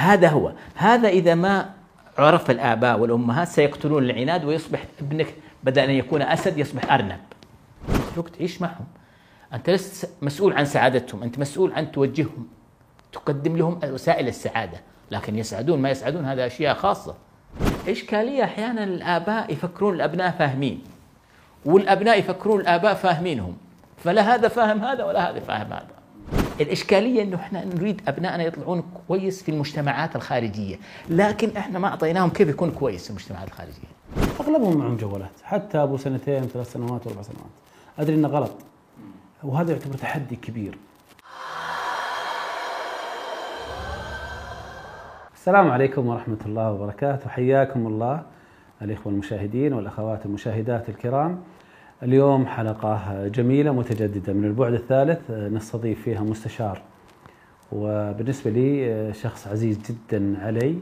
هذا هو، هذا إذا ما عرف الآباء والأمهات سيقتلون العناد، ويصبح ابنك بدل أن يكون أسد يصبح أرنب. الوقت عيش معهم، أنت لست مسؤول عن سعادتهم، أنت مسؤول عن توجههم، تقدم لهم وسائل السعادة، لكن يسعدون ما يسعدون هذا أشياء خاصة. إشكالية أحيانا الآباء يفكرون الأبناء فاهمين، والأبناء يفكرون الآباء فاهمينهم، فلا هذا فاهم هذا ولا هذا فاهم هذا. الإشكالية أنه إحنا نريد أبنائنا يطلعون كويس في المجتمعات الخارجية، لكن إحنا ما أعطيناهم كيف يكون كويس في المجتمعات الخارجية. أغلبهم معهم جوالات، حتى أبو 2 3 سنوات و4 سنوات. أدري إنه غلط، وهذا يعتبر تحدي كبير. السلام عليكم ورحمة الله وبركاته، حياكم الله الإخوة المشاهدين والأخوات المشاهدات الكرام. اليوم حلقة جميلة متجددة من البعد الثالث، نستضيف فيها مستشار، وبالنسبة لي شخص عزيز جدا علي،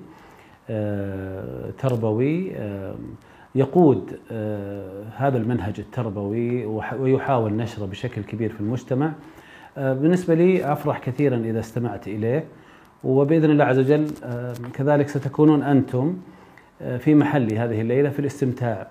تربوي، يقود هذا المنهج التربوي ويحاول نشره بشكل كبير في المجتمع. بالنسبة لي أفرح كثيرا إذا استمعت إليه، وبإذن الله عز وجل كذلك ستكونون أنتم في محلي هذه الليلة في الاستمتاع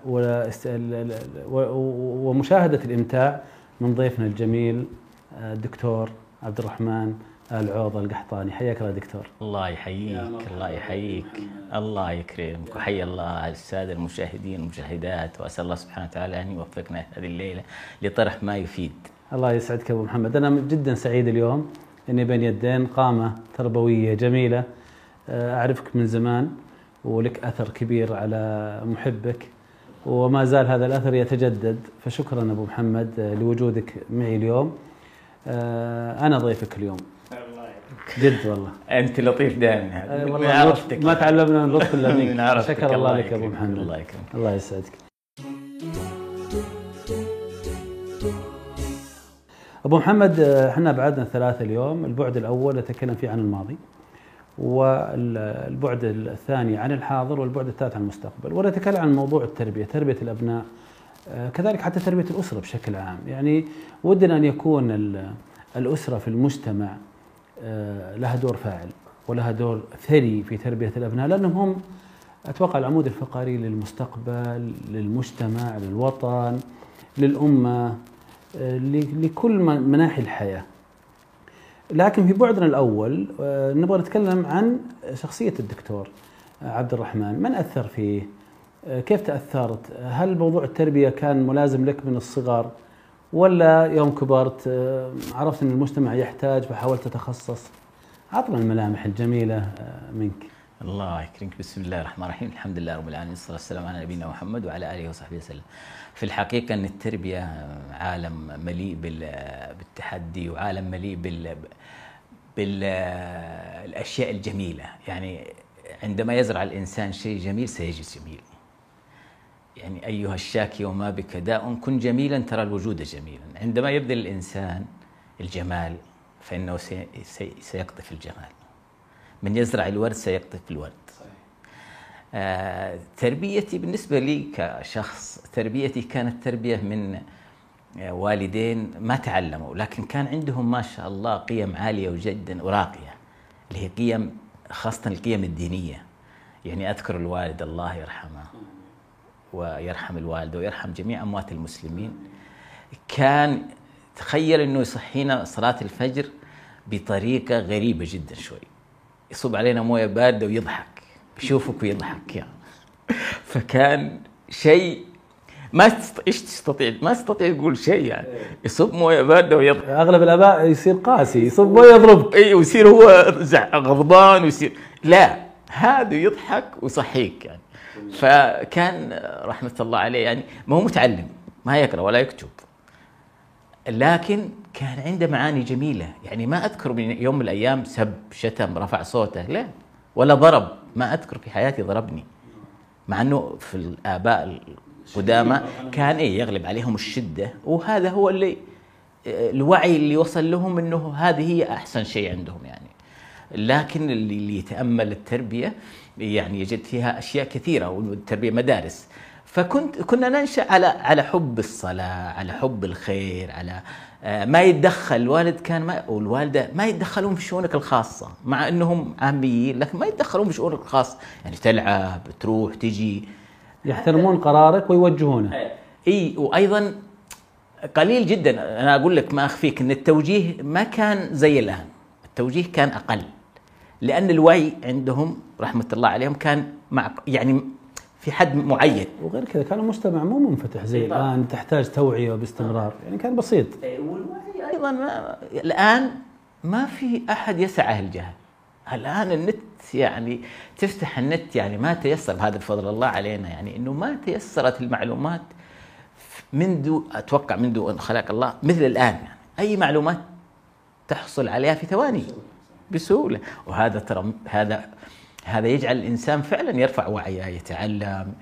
ومشاهدة الإمتاع من ضيفنا الجميل الدكتور عبد الرحمن العوضة القحطاني. حياك الله دكتور. الله يحييك، الله يحييك، الله يكرمك، وحيا الله السادة المشاهدين والمشاهدات، وأسأل الله سبحانه وتعالى أن يوفقنا هذه الليلة لطرح ما يفيد. الله يسعدك أبو محمد، أنا جدا سعيد اليوم أني بين يدين قامة تربوية جميلة. أعرفك من زمان ولك أثر كبير على محبك، وما زال هذا الأثر يتجدد، فشكرا أبو محمد لوجودك معي اليوم. أنا ضيفك اليوم جد والله. أنت لطيف دائما، والله ما تعلمنا من لطف إلا منك. شكر الله لك أبو محمد. الله يكرمك، الله يسعدك. أبو محمد، احنا بعدنا ثلاثة اليوم. البعد الأول نتكلم فيه عن الماضي، والبعد الثاني عن الحاضر، والبعد الثالث عن المستقبل، ونتكلم عن موضوع التربية، تربية الأبناء، كذلك حتى تربية الأسرة بشكل عام. يعني ودنا أن يكون الأسرة في المجتمع لها دور فاعل ولها دور ثري في تربية الأبناء، لأنهم هم أتوقع العمود الفقري للمستقبل، للمجتمع، للوطن، للأمة، لكل مناحي الحياة. لكن في بعدنا الأول نبغى نتكلم عن شخصية الدكتور عبد الرحمن. من أثر فيه؟ كيف تأثرت؟ هل موضوع التربية كان ملازم لك من الصغر، ولا يوم كبرت عرفت أن المجتمع يحتاج فحاولت تتخصص؟ عطنا الملامح الجميلة منك. الله يكرمك. بسم الله الرحمن الرحيم، الحمد لله رب العالمين، والصلاة والسلام على نبينا محمد وعلى آله وصحبه وسلم. في الحقيقة أن التربية عالم مليء بالتحدي، وعالم مليء بالأشياء الجميلة. يعني عندما يزرع الإنسان شيء جميل سيجد جميل. يعني أيها الشاكي وما بك داء كن جميلا ترى الوجود جميلا. عندما يبذل الإنسان الجمال فإنه سيقطف الجمال. من يزرع الورد سيقطف الورد. تربيتي بالنسبة لي كشخص، تربيتي كانت تربية من والدين ما تعلموا، لكن كان عندهم ما شاء الله قيم عالية جدا وراقية، اللي هي قيم، خاصة القيم الدينية. يعني أذكر الوالد الله يرحمه ويرحم الوالدة ويرحم جميع أموات المسلمين، كان تخيل أنه يصحينا صلاة الفجر بطريقة غريبة جدا شوي، يصب علينا موية باردة ويضحك، يشوفك ويضحك يعني. فكان شيء ما تستطيع تقول شيء يعني. يصب مويه بارده ويضحك. اغلب الاباء يصير قاسي، يصب مويه يضربك، اي، ويصير هو غضبان، ويصير لا، هذا يضحك ويصحيك يعني. فكان رحمه الله عليه، يعني ما هو متعلم، ما يقرا ولا يكتب، لكن كان عنده معاني جميله. يعني ما اذكر من يوم من الايام سب، شتم، رفع صوته، لا، ولا ضرب. ما اذكر في حياتي ضربني، مع انه في الاباء قدامى كان يغلب عليهم الشدة، وهذا هو اللي الوعي اللي وصل لهم انه هذه هي احسن شيء عندهم يعني. لكن اللي يتأمل التربية يعني يجد فيها اشياء كثيرة، والتربية مدارس. كنا ننشأ على حب الصلاة، على حب الخير، على ما يتدخل الوالد والوالدة ما يتدخلون في شؤونك الخاصة، مع أنهم عاميين لكن ما يتدخلون في شؤونك الخاصة، يعني تلعب تروح تجي، يحترمون قرارك ويوجهونه. وأيضا قليل جدا، أنا أقول لك ما أخفيك أن التوجيه ما كان زي الآن، التوجيه كان أقل، لأن الوعي عندهم رحمة الله عليهم كان يعني في حد معين. وغير كذا كان المجتمع مو منفتح زي الآن، تحتاج توعية باستمرار، يعني كان بسيط. والوعي أيضا الآن ما في أحد يسعه الجهل. الآن النت يعني تفتح النت يعني ما تيسر، بهذا بفضل الله علينا، يعني إنه ما تيسرت المعلومات أتوقع منذ أن خلق الله مثل الآن، يعني أي معلومات تحصل عليها في ثواني بسهولة. وهذا ترى هذا يجعل الإنسان فعلا يرفع وعيه، يتعلم،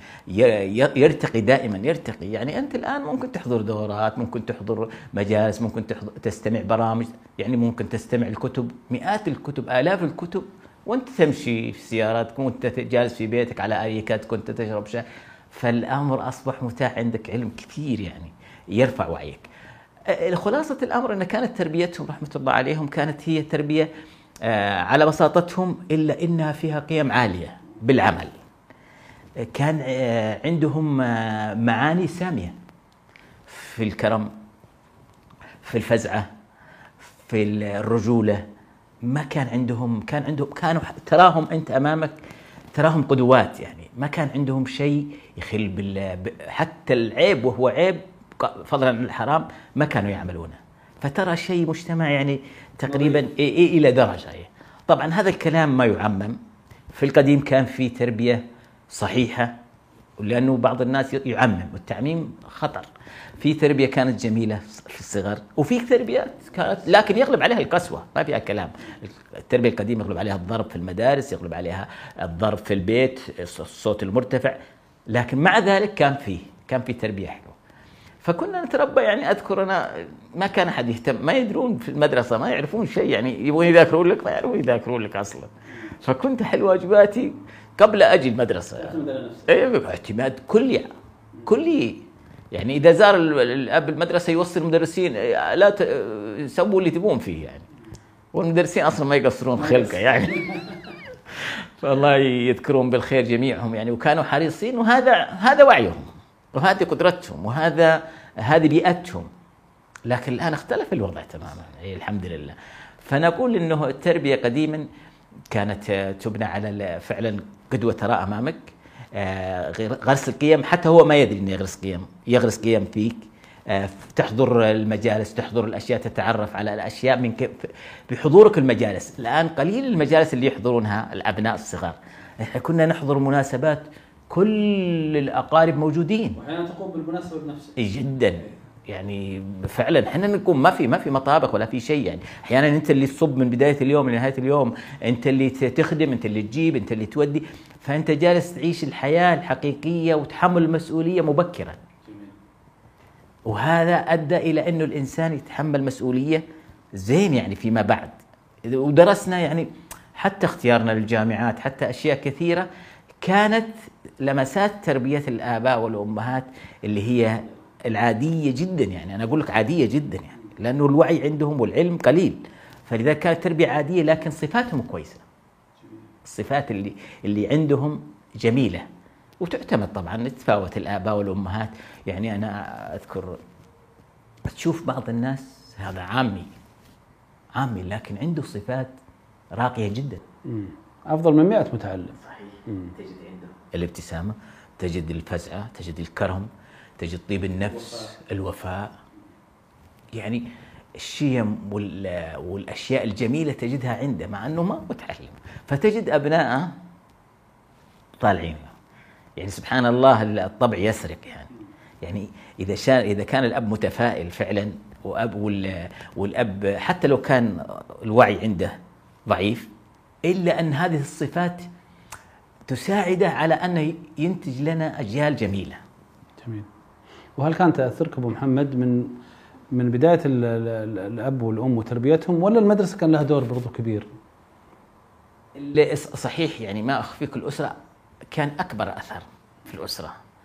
يرتقي دائما، يرتقي. يعني أنت الآن ممكن تحضر دورات، ممكن تحضر مجالس، ممكن تستمع برامج، يعني ممكن تستمع الكتب، مئات الكتب، آلاف الكتب، وأنت تمشي في سياراتك، وأنت جالس في بيتك على أريكات، كنت تشرب شاي. فالأمر أصبح متاح، عندك علم كثير يعني يرفع وعيك. خلاصة الأمر أن كانت تربيتهم رحمة الله عليهم كانت هي تربية على بساطتهم، إلا إنها فيها قيم عالية بالعمل. كان عندهم معاني سامية في الكرم، في الفزعة، في الرجولة. ما كان عندهم كانوا تراهم أنت أمامك تراهم قدوات، يعني ما كان عندهم شيء يخل حتى العيب وهو عيب فضلا عن الحرام ما كانوا يعملونه. فترى شيء مجتمع يعني تقريبا إلى درجة. طبعا هذا الكلام ما يعمم، في القديم كان في تربية صحيحة، لأنه بعض الناس يعمم، والتعميم خطر. في تربية كانت جميلة في الصغر، وفي تربيات كانت لكن يغلب عليها القسوة، ما فيها كلام. التربية القديمة يغلب عليها الضرب في المدارس، يغلب عليها الضرب في البيت، الصوت المرتفع، لكن مع ذلك كان في تربية حلوة. فكنا نتربى، يعني أذكر أنا ما كان أحد يهتم، ما يدرون في المدرسة، ما يعرفون شيء، يعني يبغون يذاكرون لك، ما يعرفون يذاكرون لك أصلا. فكنت أحل واجباتي قبل أجي المدرسة، اعتماد كلي. يعني إذا زار الأب المدرسة يوصي المدرسين لا سووا اللي تبون فيه، يعني والمدرسين أصلا ما يقصرون خلقه يعني. فالله يذكرون بالخير جميعهم يعني، وكانوا حريصين، وهذا وعيهم، وهذه قدرتهم، هذه بيئتهم. لكن الآن اختلف الوضع تماما، الحمد لله. فنقول إنه التربية قديما كانت تبنى على فعلا قدوة ترى أمامك، غرس القيم، حتى هو ما يدري إنه يغرس قيم فيك. تحضر المجالس، تحضر الأشياء، تتعرف على الأشياء بحضورك المجالس. الآن قليل المجالس اللي يحضرونها الأبناء الصغار. كنا نحضر مناسبات كل الأقارب موجودين، وأحيانا تقوم بالمناسبة بنفسك. جدا، يعني فعلا احنا نكون ما في مطابخ ولا في شيء، يعني احيانا انت اللي تصب من بدايه اليوم لنهايه اليوم، انت اللي تخدم، انت اللي تجيب، انت اللي تودي. فانت جالس تعيش الحياه الحقيقيه وتحمل المسؤوليه مبكرا. وهذا ادى الى انه الانسان يتحمل مسؤوليه زين يعني فيما بعد. ودرسنا يعني حتى اختيارنا للجامعات، حتى اشياء كثيره كانت لمسات تربيه الاباء والامهات اللي هي العادية جدا، يعني أنا أقول لك عادية جدا، يعني لأنه الوعي عندهم والعلم قليل، فلذلك كانت تربية عادية لكن صفاتهم كويسة. الصفات اللي عندهم جميلة وتعتمد. طبعا تفاوت الآباء والأمهات، يعني أنا أذكر تشوف بعض الناس هذا عامي لكن عنده صفات راقية جدا، أفضل من 100 متعلم. صحيح. تجد عنده الابتسامة، تجد الفزعة، تجد الكرم، تجد طيب النفس، الوفاء، يعني الشيم والأشياء الجميلة تجدها عنده مع أنه ما متعلم. فتجد أبناءه طالعين، يعني سبحان الله الطبع يسرق، يعني إذا كان الأب متفائل فعلا، والأب حتى لو كان الوعي عنده ضعيف، إلا أن هذه الصفات تساعده على أنه ينتج لنا أجيال جميلة. جميل. وهل كان تأثرك أبو محمد من بداية الأب والأم وتربيتهم، ولا المدرسة كان لها دور برضو كبير؟ صحيح، يعني ما أخفيك، الأسرة كان أكبر أثر في الأسرة.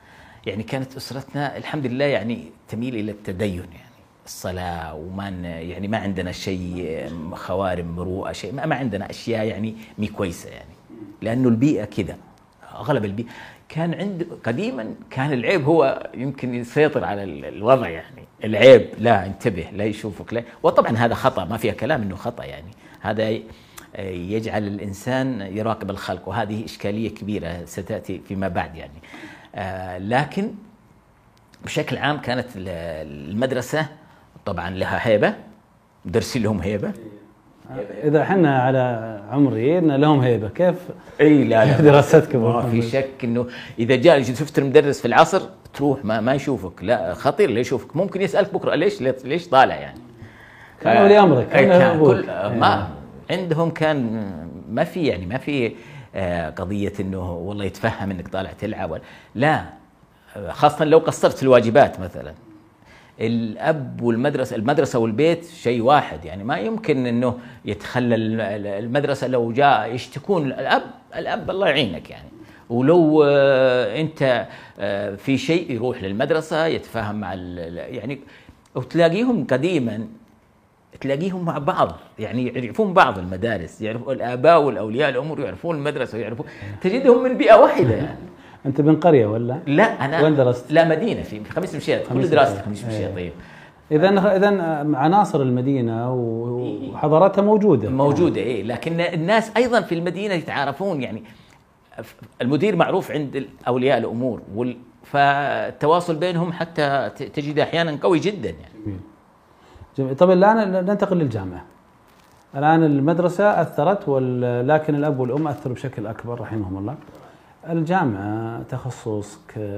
يعني كانت أسرتنا الحمد لله يعني تميل إلى التدين، يعني الصلاة، وما يعني ما عندنا شيء خوارم مروءة، شيء ما عندنا أشياء يعني مي كويسة، يعني لأنه البيئة كذا، أغلب البيئة كان عنده قديما كان العيب هو يمكن يسيطر على الوضع، يعني العيب لا انتبه لا يشوفك لا، وطبعا هذا خطأ ما فيها كلام انه خطأ، يعني هذا يجعل الانسان يراقب الخلق، وهذه اشكالية كبيرة ستأتي فيما بعد يعني. لكن بشكل عام كانت المدرسة طبعا لها هيبة، مدرسين لهم هيبة. إذا احنا على عمري إن لهم هيبة، كيف؟ اي لا دراستكم ما في شك انه اذا جاء شفت المدرس في العصر تروح ما يشوفك، لا خطير لا يشوفك، ممكن يسألك بكره ليش طالع يعني. كان ولي امرك، كان كل ما عندهم كان ما في قضية انه والله يتفهم انك طالع تلعب لا، خاصة لو قصرت في الواجبات مثلا. الأب والمدرسة، المدرسة والبيت شيء واحد، يعني ما يمكن أنه يتخلى المدرسة. لو جاء يشتكون الأب الله يعينك يعني، ولو أنت في شيء يروح للمدرسة يتفاهم مع يعني، وتلاقيهم قديما تلاقيهم مع بعض، يعني يعرفون بعض المدارس، يعرفون الآباء والأولياء الأمور يعرفون المدرسة ويعرفون، تجدهم من بيئة واحدة يعني. أنت من قرية ولا؟ لا أنا وين درست؟ لا مدينة في خميس مشيط، كل دراستي خميس مشيط. طيب إذا عناصر المدينة وحضارتها موجودة إيه، لكن الناس أيضا في المدينة يتعارفون، يعني المدير معروف عند أولياء الأمور فالتواصل بينهم حتى تجد أحيانا قوي جدا يعني. جميل. طب الآن ننتقل للجامعة. الآن المدرسة أثرت لكن الأب والأم أثروا بشكل أكبر رحمهم الله. الجامعة تخصصك،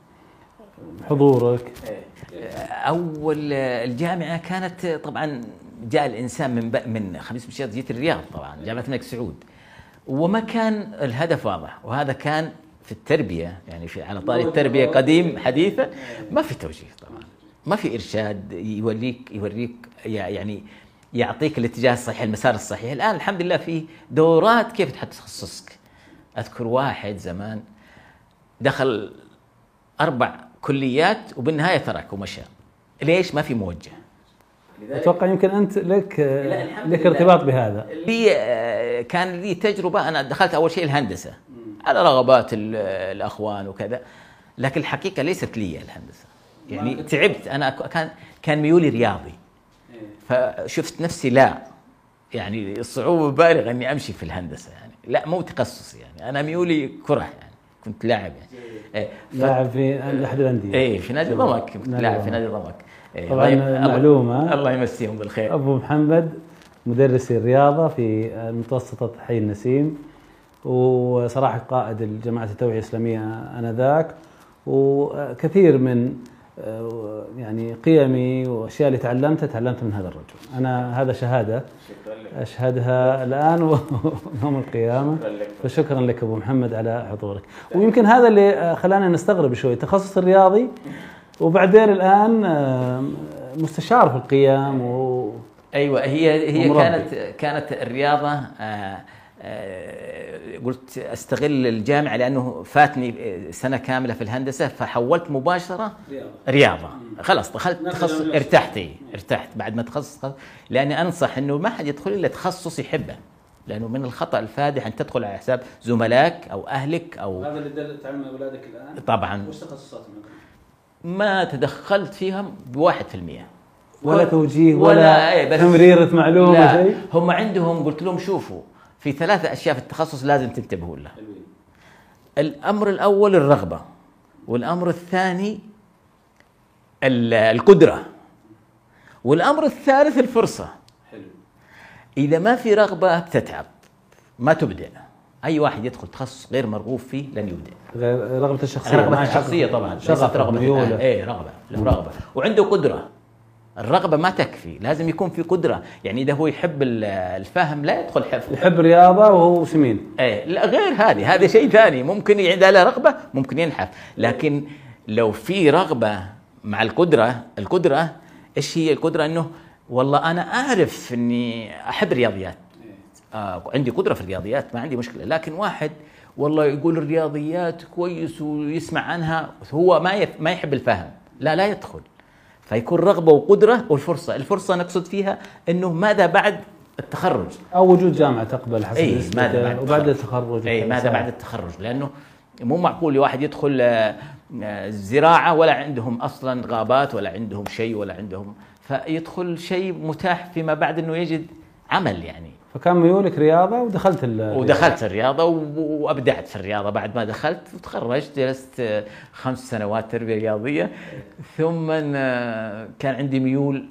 حضورك. أول الجامعة كانت طبعا جاء الإنسان من خميس مشيط، جيت الرياض طبعا جامعة الملك سعود، وما كان الهدف واضح، وهذا كان في التربية يعني على طاري التربية قديم حديثة ما في توجيه طبعا، ما في إرشاد يوريك يعني يعطيك الاتجاه الصحيح المسار الصحيح. الآن الحمد لله في دورات كيف تحدد تخصصك. أذكر واحد زمان دخل 4 كليات وبالنهاية ترك ومشى. ليش؟ ما في موجه. أتوقع يمكن أنت لك ارتباط بهذا. كان لي تجربة، أنا دخلت أول شيء الهندسة على رغبات الأخوان وكذا، لكن الحقيقة ليست لي الهندسة، يعني تعبت أنا، كان ميولي رياضي، فشفت نفسي لا يعني الصعوبة بالغة إني أمشي في الهندسة، يعني لا مو تخصصي، يعني أنا ميولي كرة، يعني كنت لاعب يعني لاعب في أحد الأندية. إيه في نادي ضمك، كنت لاعب في نادي ضمك. طبعا معلومة، الله يمسيهم بالخير، أبو محمد مدرس الرياضة في متوسطة حي النسيم، وصراحة قائد الجماعة التوعية الإسلامية آنذاك، وكثير من يعني قيمي وأشياء اللي تعلمت من هذا الرجل. أنا هذا شهادة أشهدها الآن ويوم القيامة، فشكرا لك أبو محمد على حضورك. ويمكن هذا اللي خلانا نستغرب شوي، تخصص الرياضي وبعدين الآن مستشار في القيم أيوة، هي كانت الرياضة. قلت استغل الجامعة لأنه فاتني سنة كاملة في الهندسة، فحولت مباشرة رياضة. خلاص دخلت تخصص، ارتحت بعد ما تخصص، لأني أنصح أنه ما حد يدخل إلا تخصص يحبه، لأنه من الخطأ الفادح أن تدخل على حساب زملائك أو أهلك أو هذا اللي تعلم أولادك الآن. طبعا وش تخصصاتهم؟ ما تدخلت فيهم ب1%، ولا توجيه ولا تمريرة معلومة شيء. هم عندهم قلت لهم شوفوا في 3 أشياء في التخصص لازم تنتبهوا لها. الأمر الأول الرغبة، والأمر الثاني القدرة، والأمر الثالث الفرصة. إذا ما في رغبة بتتعب، ما تبدع. أي واحد يدخل تخصص غير مرغوب فيه لن يبدع. رغبة الشخصية، رغبة الشخصية طبعا، ليست رغبة رغبة، وعنده قدرة. الرغبة ما تكفي، لازم يكون في قدرة، يعني إذا هو يحب الفهم لا يدخل حفظ، يحب الرياضة وهو سمين. لا غير هذا شيء ثاني، ممكن إذا له رغبة ممكن ينحف، لكن لو في رغبة مع القدرة إيش هي القدرة؟ إنه والله أنا أعرف إني أحب الرياضيات، عندي قدرة في الرياضيات، ما عندي مشكلة. لكن واحد والله يقول الرياضيات كويس ويسمع عنها، هو ما يحب الفهم، لا يدخل. فيكون رغبة وقدرة الفرصة نقصد فيها أنه ماذا بعد التخرج، أو وجود جامعة تقبل حسب نسبته، وبعد التخرج. ماذا بعد التخرج، لأنه مو معقول واحد يدخل زراعة ولا عندهم أصلا غابات ولا عندهم شيء ولا عندهم، فيدخل شيء متاح فيما بعد أنه يجد عمل يعني. فكان ميولك رياضة ودخلت الرياضة وأبدعت في الرياضة. بعد ما دخلت وتخرجت جلست 5 سنوات تربية رياضية، ثم كان عندي ميول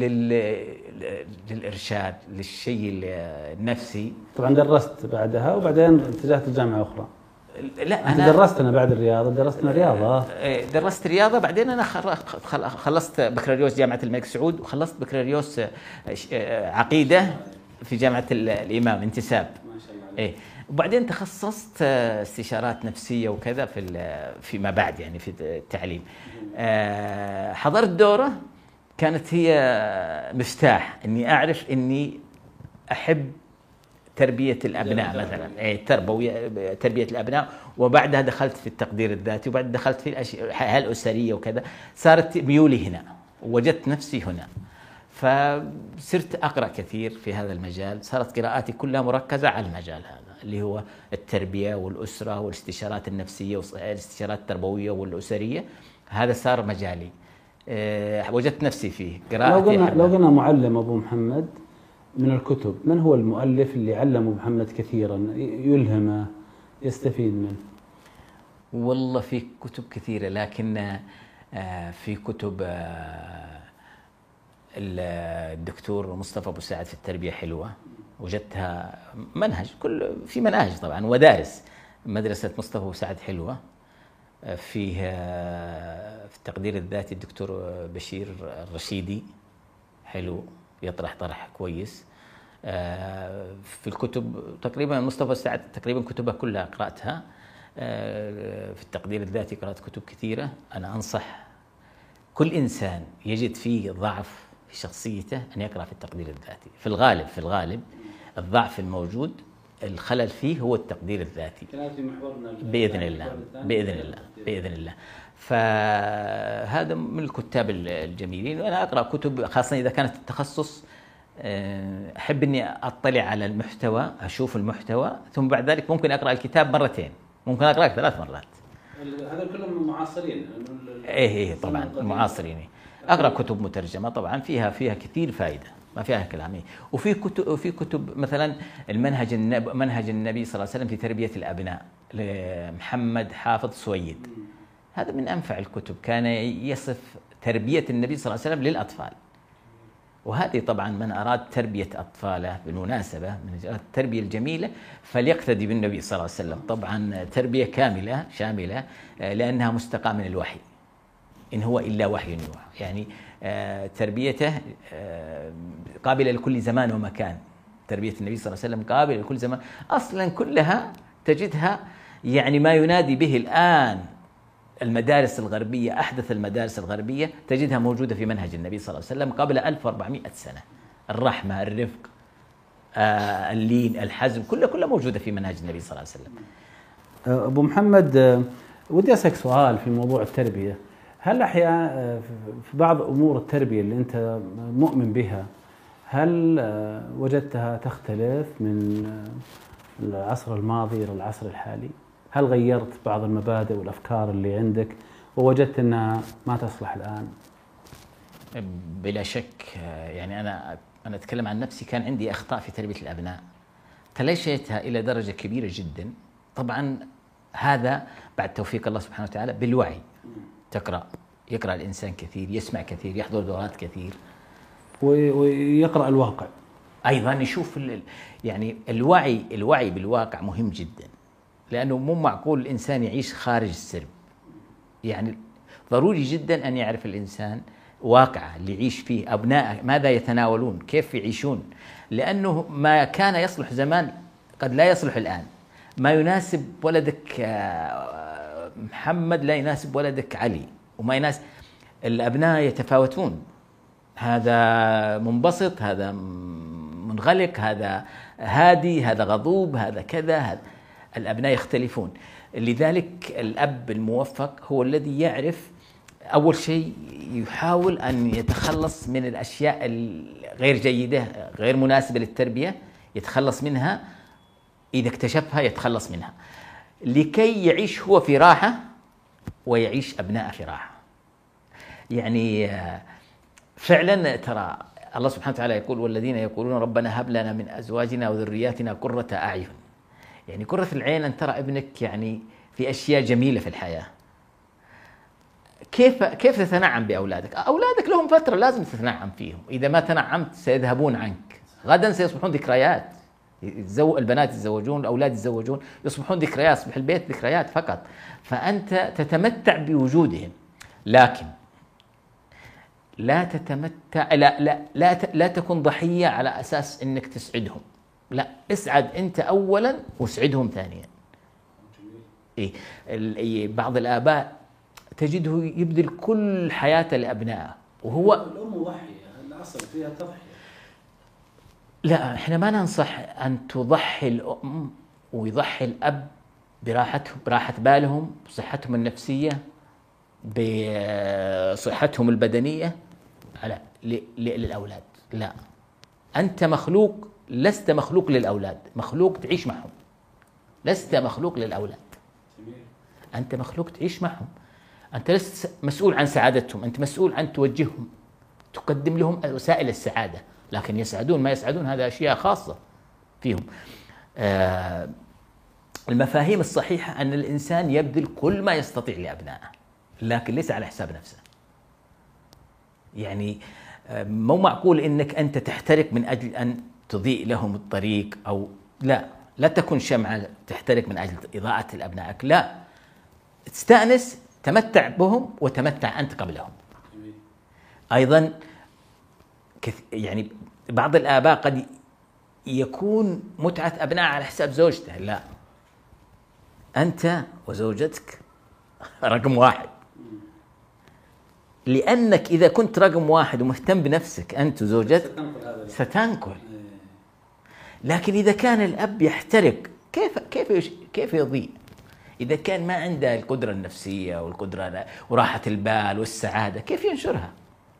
للإرشاد، للشيء النفسي. طبعا درست بعدها وبعدين اتجهت لجامعة أخرى. لا أنا درستنا بعد الرياضة، درستنا رياضة. درست رياضة، بعدين أنا خلصت بكالوريوس جامعة الملك سعود، وخلصت بكالوريوس عقيدة في جامعة الإمام انتساب. ما شاء الله. وبعدين تخصصت استشارات نفسية وكذا فيما بعد يعني في التعليم. حضرت دورة كانت هي مفتاح إني أعرف إني أحب تربية الأبناء مثلا، تربية الأبناء. وبعدها دخلت في التقدير الذاتي، وبعد دخلت في الحياة الأسرية وكذا. صارت ميولي هنا، ووجدت نفسي هنا، فصرت أقرأ كثير في هذا المجال. صارت قراءاتي كلها مركزة على المجال هذا اللي هو التربية والأسرة والاستشارات النفسية والاستشارات التربوية والأسرية. هذا صار مجالي، وجدت نفسي فيه. قراءتي لو قلنا معلم أبو محمد من الكتب، من هو المؤلف اللي علم أبو محمد كثيرا، يلهمه، يستفيد منه؟ والله في كتب كثيرة، لكن في كتب الدكتور مصطفى أبو سعد في التربية حلوة، وجدتها منهج، في مناهج طبعا ودارس. مدرسة مصطفى أبو سعد حلوة. فيه في التقدير الذاتي الدكتور بشير الرشيدي حلو، يطرح طرح كويس. في الكتب تقريبا مصطفى سعد تقريبا كتبها كلها قرأتها. في التقدير الذاتي قرأت كتب كثيرة. أنا أنصح كل إنسان يجد فيه ضعف في شخصيته أن يقرأ في التقدير الذاتي. في الغالب الضعف الموجود، الخلل فيه هو التقدير الذاتي. بإذن الله. فهذا من الكتاب الجميلين. وأنا أقرأ كتب خاصة إذا كانت التخصص، أحب أني أطلع على المحتوى، أشوف المحتوى، ثم بعد ذلك ممكن أقرأ الكتاب مرتين، ممكن أقرأ 3 مرات. هذا كلهم معاصرين. طبعا معاصرين. أقرأ كتب مترجمة طبعا فيها كثير فائدة، ما فيها كلام. وفي كتب مثلا منهج النبي صلى الله عليه وسلم في تربية الأبناء لمحمد حافظ سويد. هذا من أنفع الكتب، كان يصف تربية النبي صلى الله عليه وسلم للأطفال. وهذه طبعا من أراد تربية أطفاله بالمناسبة من التربية الجميلة فليقتدي بالنبي صلى الله عليه وسلم. طبعا تربية كاملة شاملة، لأنها مستقى من الوحي، إن هو إلا وحي يوحى. يعني تربيته قابلة لكل زمان ومكان. تربية النبي صلى الله عليه وسلم قابلة لكل زمان، أصلا كلها تجدها يعني ما ينادي به الآن المدارس الغربية، أحدث المدارس الغربية تجدها موجودة في منهج النبي صلى الله عليه وسلم قبل 1400 سنة. الرحمة، الرفق، اللين، الحزم، كلها موجودة في منهج النبي صلى الله عليه وسلم. أبو محمد، ودي أسألك سؤال في موضوع التربية. هل أحيانا في بعض أمور التربية اللي أنت مؤمن بها، هل وجدتها تختلف من العصر الماضي إلى العصر الحالي؟ هل غيرت بعض المبادئ والأفكار اللي عندك ووجدت أنها ما تصلح الآن؟ بلا شك. يعني أنا أتكلم عن نفسي، كان عندي أخطاء في تربية الأبناء تلاشيتها إلى درجة كبيرة جدا. طبعا هذا بعد توفيق الله سبحانه وتعالى بالوعي. يقرأ الإنسان كثير، يسمع كثير، يحضر دورات كثير، ويقرأ الواقع أيضا، يشوف يعني الوعي بالواقع مهم جدا، لأنه مو معقول الإنسان يعيش خارج السرب. يعني ضروري جدا أن يعرف الإنسان واقعه اللي يعيش فيه، أبنائه ماذا يتناولون، كيف يعيشون، لأنه ما كان يصلح زمان قد لا يصلح الآن. ما يناسب ولدك محمد لا يناسب ولدك علي، وما يناسب. الأبناء يتفاوتون، هذا منبسط، هذا منغلق، هذا هادي، هذا غضوب، هذا كذا، هذا. الأبناء يختلفون. لذلك الأب الموفق هو الذي يعرف أول شيء، يحاول أن يتخلص من الأشياء الغير جيدة غير مناسبة للتربية، يتخلص منها، إذا اكتشفها يتخلص منها، لكي يعيش هو في راحة ويعيش أبناءه في راحة. يعني فعلا ترى الله سبحانه وتعالى يقول: والذين يقولون ربنا هب لنا من أزواجنا وذرياتنا قرة أعين. يعني قرة العين أن ترى ابنك يعني في أشياء جميلة في الحياة. كيف تتنعم بأولادك؟ أولادك لهم فترة لازم تتنعم فيهم، إذا ما تنعمت سيذهبون عنك، غدا سيصبحون ذكريات. البنات يتزوجون، الأولاد يتزوجون، يصبحون ذكريات، يصبح البيت ذكريات فقط. فأنت تتمتع بوجودهم، لكن لا تتمتع، لا تكن ضحية على أساس أنك تسعدهم. لا، اسعد أنت أولا واسعدهم ثانيا. بعض الآباء تجده يبذل كل حياته لأبنائه، وهو الأم مضحية، الأصل فيها تضحية. لا، احنا ما ننصح أن تضحي الأم ويضحي الأب براحة بالهم، بصحتهم النفسية، بصحتهم البدنية للأولاد. لا، أنت مخلوق، لست مخلوق للأولاد، مخلوق تعيش معهم. لست مخلوق للأولاد، أنت مخلوق تعيش معهم. أنت لست مسؤول عن سعادتهم، أنت مسؤول عن توجههم، تقدم لهم وسائل السعادة، لكن يسعدون ما يسعدون هذا أشياء خاصة فيهم. المفاهيم الصحيحة أن الإنسان يبذل كل ما يستطيع لأبنائه، لكن ليس على حساب نفسه. يعني مو معقول أنك أنت تحترق من أجل أن تضيء لهم الطريق، أو لا تكن شمعة تحترق من أجل إضاءة لأبنائك. لا، تستأنس، تمتع بهم وتمتع أنت قبلهم. أيضا يعني بعض الآباء قد يكون متعة أبناء على حساب زوجته. لا، أنت وزوجتك رقم واحد، لأنك إذا كنت رقم واحد ومهتم بنفسك أنت وزوجتك ستنقل. لكن إذا كان الأب يحترق، كيف يضيء؟ إذا كان ما عنده القدرة النفسية والقدرة وراحة البال والسعادة، كيف ينشرها؟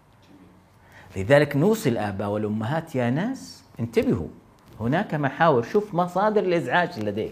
لذلك نوصي الآباء والأمهات: يا ناس انتبهوا، هناك محاور، شوف مصادر الإزعاج لديك،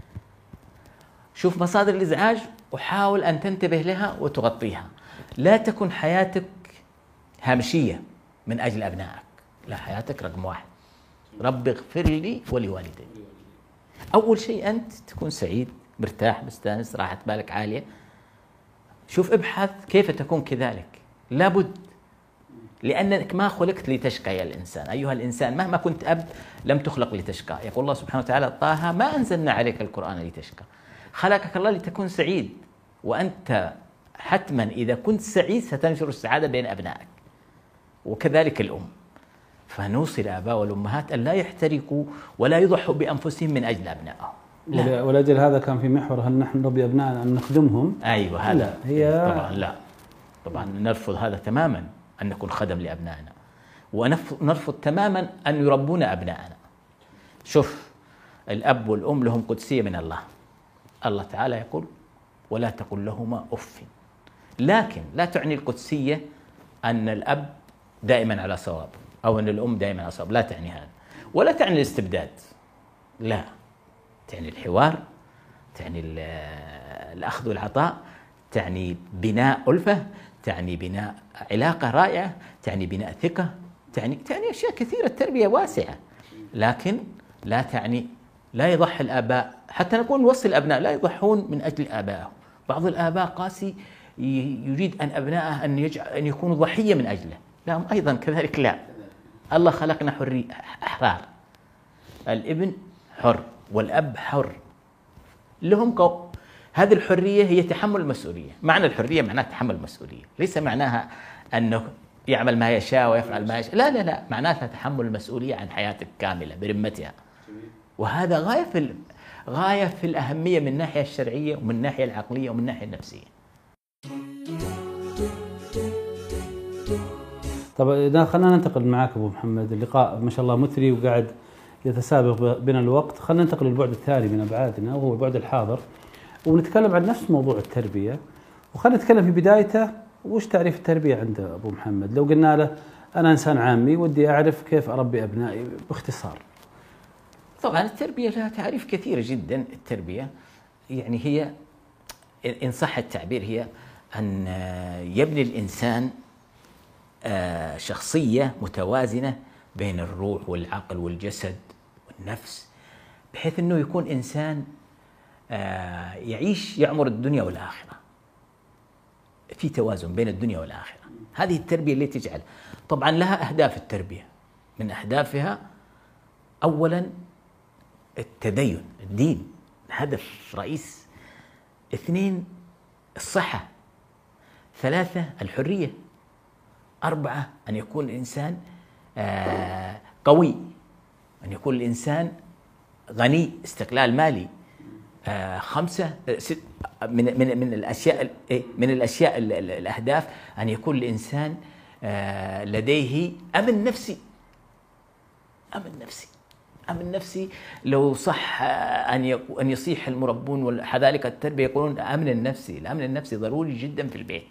شوف مصادر الإزعاج وحاول أن تنتبه لها وتغطيها. لا تكن حياتك هامشية من أجل أبنائك، لا، حياتك رقم واحد. رب اغفر لي ولوالدي. أول شيء أنت تكون سعيد، مرتاح، مستانس، راحة بالك عالية. شوف، ابحث كيف تكون كذلك، لابد، لأنك ما خلقت لتشقى يا الإنسان. أيها الإنسان مهما كنت أب لم تخلق لتشقى. يقول الله سبحانه وتعالى: طه ما أنزلنا عليك القرآن لتشقى. خلقك الله لتكون سعيد، وأنت حتما إذا كنت سعيد ستنشر السعادة بين أبنائك، وكذلك الأم. فنوصي الآباء والأمهات أن لا يحترقوا ولا يضحوا بأنفسهم من أجل أبنائهم. ولأجل هذا كان في محور: هل نحن نربي أبنائنا أن نخدمهم؟ أيوة، هذا هي طبعا لا، طبعا نرفض هذا تماما، أن نكون خدم لأبنائنا، ونرفض تماما أن يربونا أبنائنا. شوف، الأب والأم لهم قدسية من الله. الله تعالى يقول: ولا تقل لهما أف. لكن لا تعني القدسية أن الأب دائما على صواب أو أن الأم دائما على صواب، لا تعني هذا، ولا تعني الاستبداد، لا، تعني الحوار، تعني الأخذ والعطاء، تعني بناء ألفة، تعني بناء علاقة رائعة، تعني بناء ثقة، تعني أشياء كثيرة. التربية واسعة، لكن لا تعني لا يضحي الآباء. حتى نكون نوصي الأبناء لا يضحون من أجل آبائهم. بعض الآباء قاسي، يريد أن أبنائه أن يكونوا ضحية من أجله. لا، أيضا كذلك لا. الله خلقنا أحرار، الابن حر والأب حر، لهم هذه الحرية هي تحمل المسؤولية. معنى الحرية معناها تحمل المسؤولية، ليس معناها أنه يعمل ما يشاء ويفعل ما يشاء. لا، معناها تحمل المسؤولية عن حياتك كاملة برمتها. وهذا غاية في الأهمية من الناحية الشرعية ومن الناحية العقلية ومن الناحية النفسية. طب إذا خلينا ننتقل معك أبو محمد، اللقاء ما شاء الله مثري، وقاعد يتسابق بنا الوقت، خلينا ننتقل للبعد الثاني من أبعادنا وهو البعد الحاضر، ونتكلم عن نفس موضوع التربية. وخلينا نتكلم في بدايته، وش تعريف التربية عند أبو محمد؟ لو قلنا له أنا إنسان عامي ودي أعرف كيف أربي أبنائي باختصار. طبعا التربية لها تعريف كثيرة جدا. التربية يعني هي إن صح التعبير هي أن يبني الإنسان شخصية متوازنة بين الروح والعقل والجسد والنفس، بحيث أنه يكون إنسان يعمر الدنيا والآخرة، في توازن بين الدنيا والآخرة. هذه التربية اللي تجعل طبعا لها أهداف. التربية من أهدافها أولا التدين، الدين هدف رئيس. 2 الصحة. 3 الحرية. 4 أن يكون الإنسان قوي، أن يكون الإنسان غني، استقلال مالي. 5 من الأشياء الأهداف أن يكون الإنسان لديه أمن نفسي. أمن نفسي لو صح أن يصيح المربون وحذلك التربية يقولون الأمن النفسي ضروري جدا في البيت.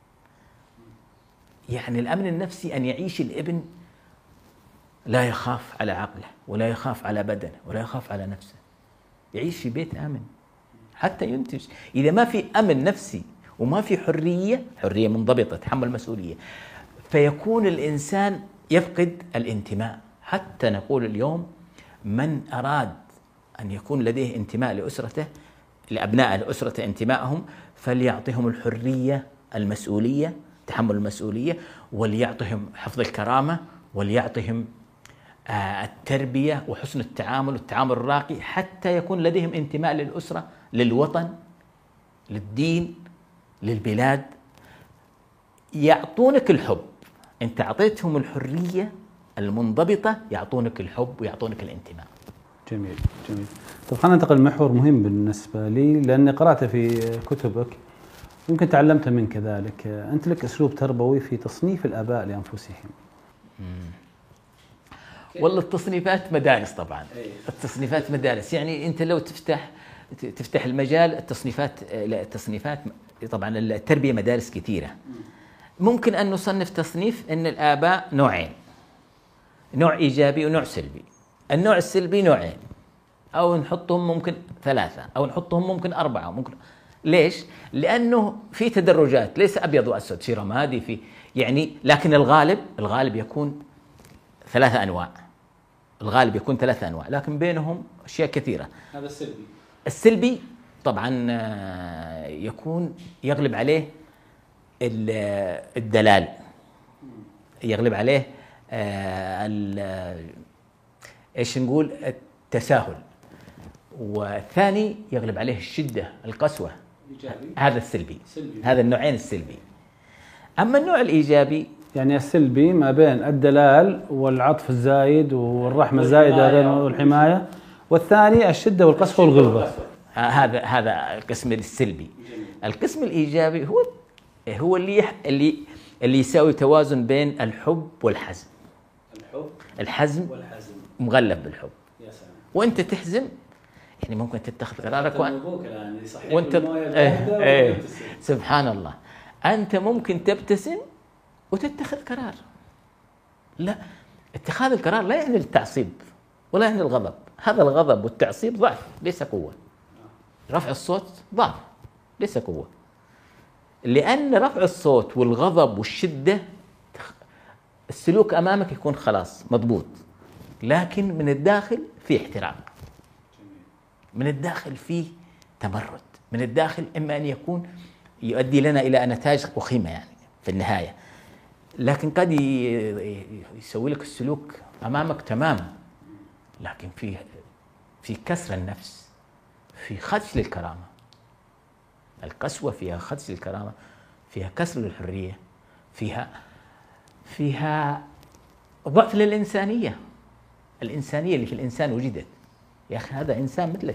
يعني الأمن النفسي أن يعيش الابن لا يخاف على عقله ولا يخاف على بدنه ولا يخاف على نفسه، يعيش في بيت آمن حتى ينتج. إذا ما في أمن نفسي وما في حرية منضبطة تحمل مسؤولية، فيكون الإنسان يفقد الانتماء. حتى نقول اليوم من أراد أن يكون لديه انتماء لأسرته، لأبناء أسرته انتمائهم، فليعطيهم الحرية، المسؤولية، تحمل المسؤولية، وليعطيهم حفظ الكرامة، وليعطيهم التربية وحسن التعامل والتعامل الراقي، حتى يكون لديهم انتماء للأسرة، للوطن، للدين، للبلاد. يعطونك الحب، أنت أعطيتهم الحرية المنضبطة، يعطونك الحب ويعطونك الانتماء. جميل. طب خلينا ننتقل لمحور مهم بالنسبة لي، لأني قرأته في كتبك يمكن تعلمت منك كذلك. أنت لك أسلوب تربوي في تصنيف الآباء لأنفسهم. والله التصنيفات مدارس طبعا. التصنيفات مدارس، يعني أنت لو تفتح المجال التصنيفات طبعا التربية مدارس كثيرة. ممكن أن نصنف تصنيف أن الآباء نوعين، نوع إيجابي ونوع سلبي. النوع السلبي نوعين، أو نحطهم ممكن 3، أو نحطهم ممكن 4 ممكن. ليش؟ لأنه في تدرجات، ليس أبيض وأسود، في رمادي، في يعني، لكن الغالب يكون 3 أنواع. الغالب يكون 3 أنواع، لكن بينهم أشياء كثيرة. هذا السلبي طبعا يغلب عليه الدلال، يغلب عليه ايش نقول، التساهل. والثاني يغلب عليه الشدة، القسوة. هذا السلبي. هذا النوعين السلبي. أما النوع الإيجابي، يعني السلبي ما بين الدلال والعطف الزايد والرحمة الزايدة والحماية، والثاني الشدة والقسوة والغلظة. هذا القسم السلبي. القسم الإيجابي هو اللي يساوي توازن بين الحب والحزم. الحزم مغلف بالحب. يا سلام. وانت تحزم، يعني ممكن تتخذ قرارك وانت سبحان الله، انت ممكن تبتسم وتتخذ قرار. لا، اتخاذ القرار لا يعني التعصيب ولا يعني الغضب. هذا الغضب والتعصيب ضعف ليس قوة. رفع الصوت ضعف ليس قوة، لأن رفع الصوت والغضب والشدة السلوك أمامك يكون خلاص مضبوط، لكن من الداخل في احتراق، من الداخل فيه تمرد، من الداخل إما أن يكون يؤدي لنا إلى نتائج وخيمة يعني في النهاية، لكن قد يسوي لك السلوك أمامك تمام، لكن في كسر النفس، في خدش للكرامة. القسوة فيها خدش للكرامة، فيها كسر للحرية، فيها ضعف للإنسانية. الإنسانية اللي في الإنسان وجدت، يا أخي هذا إنسان مثلك.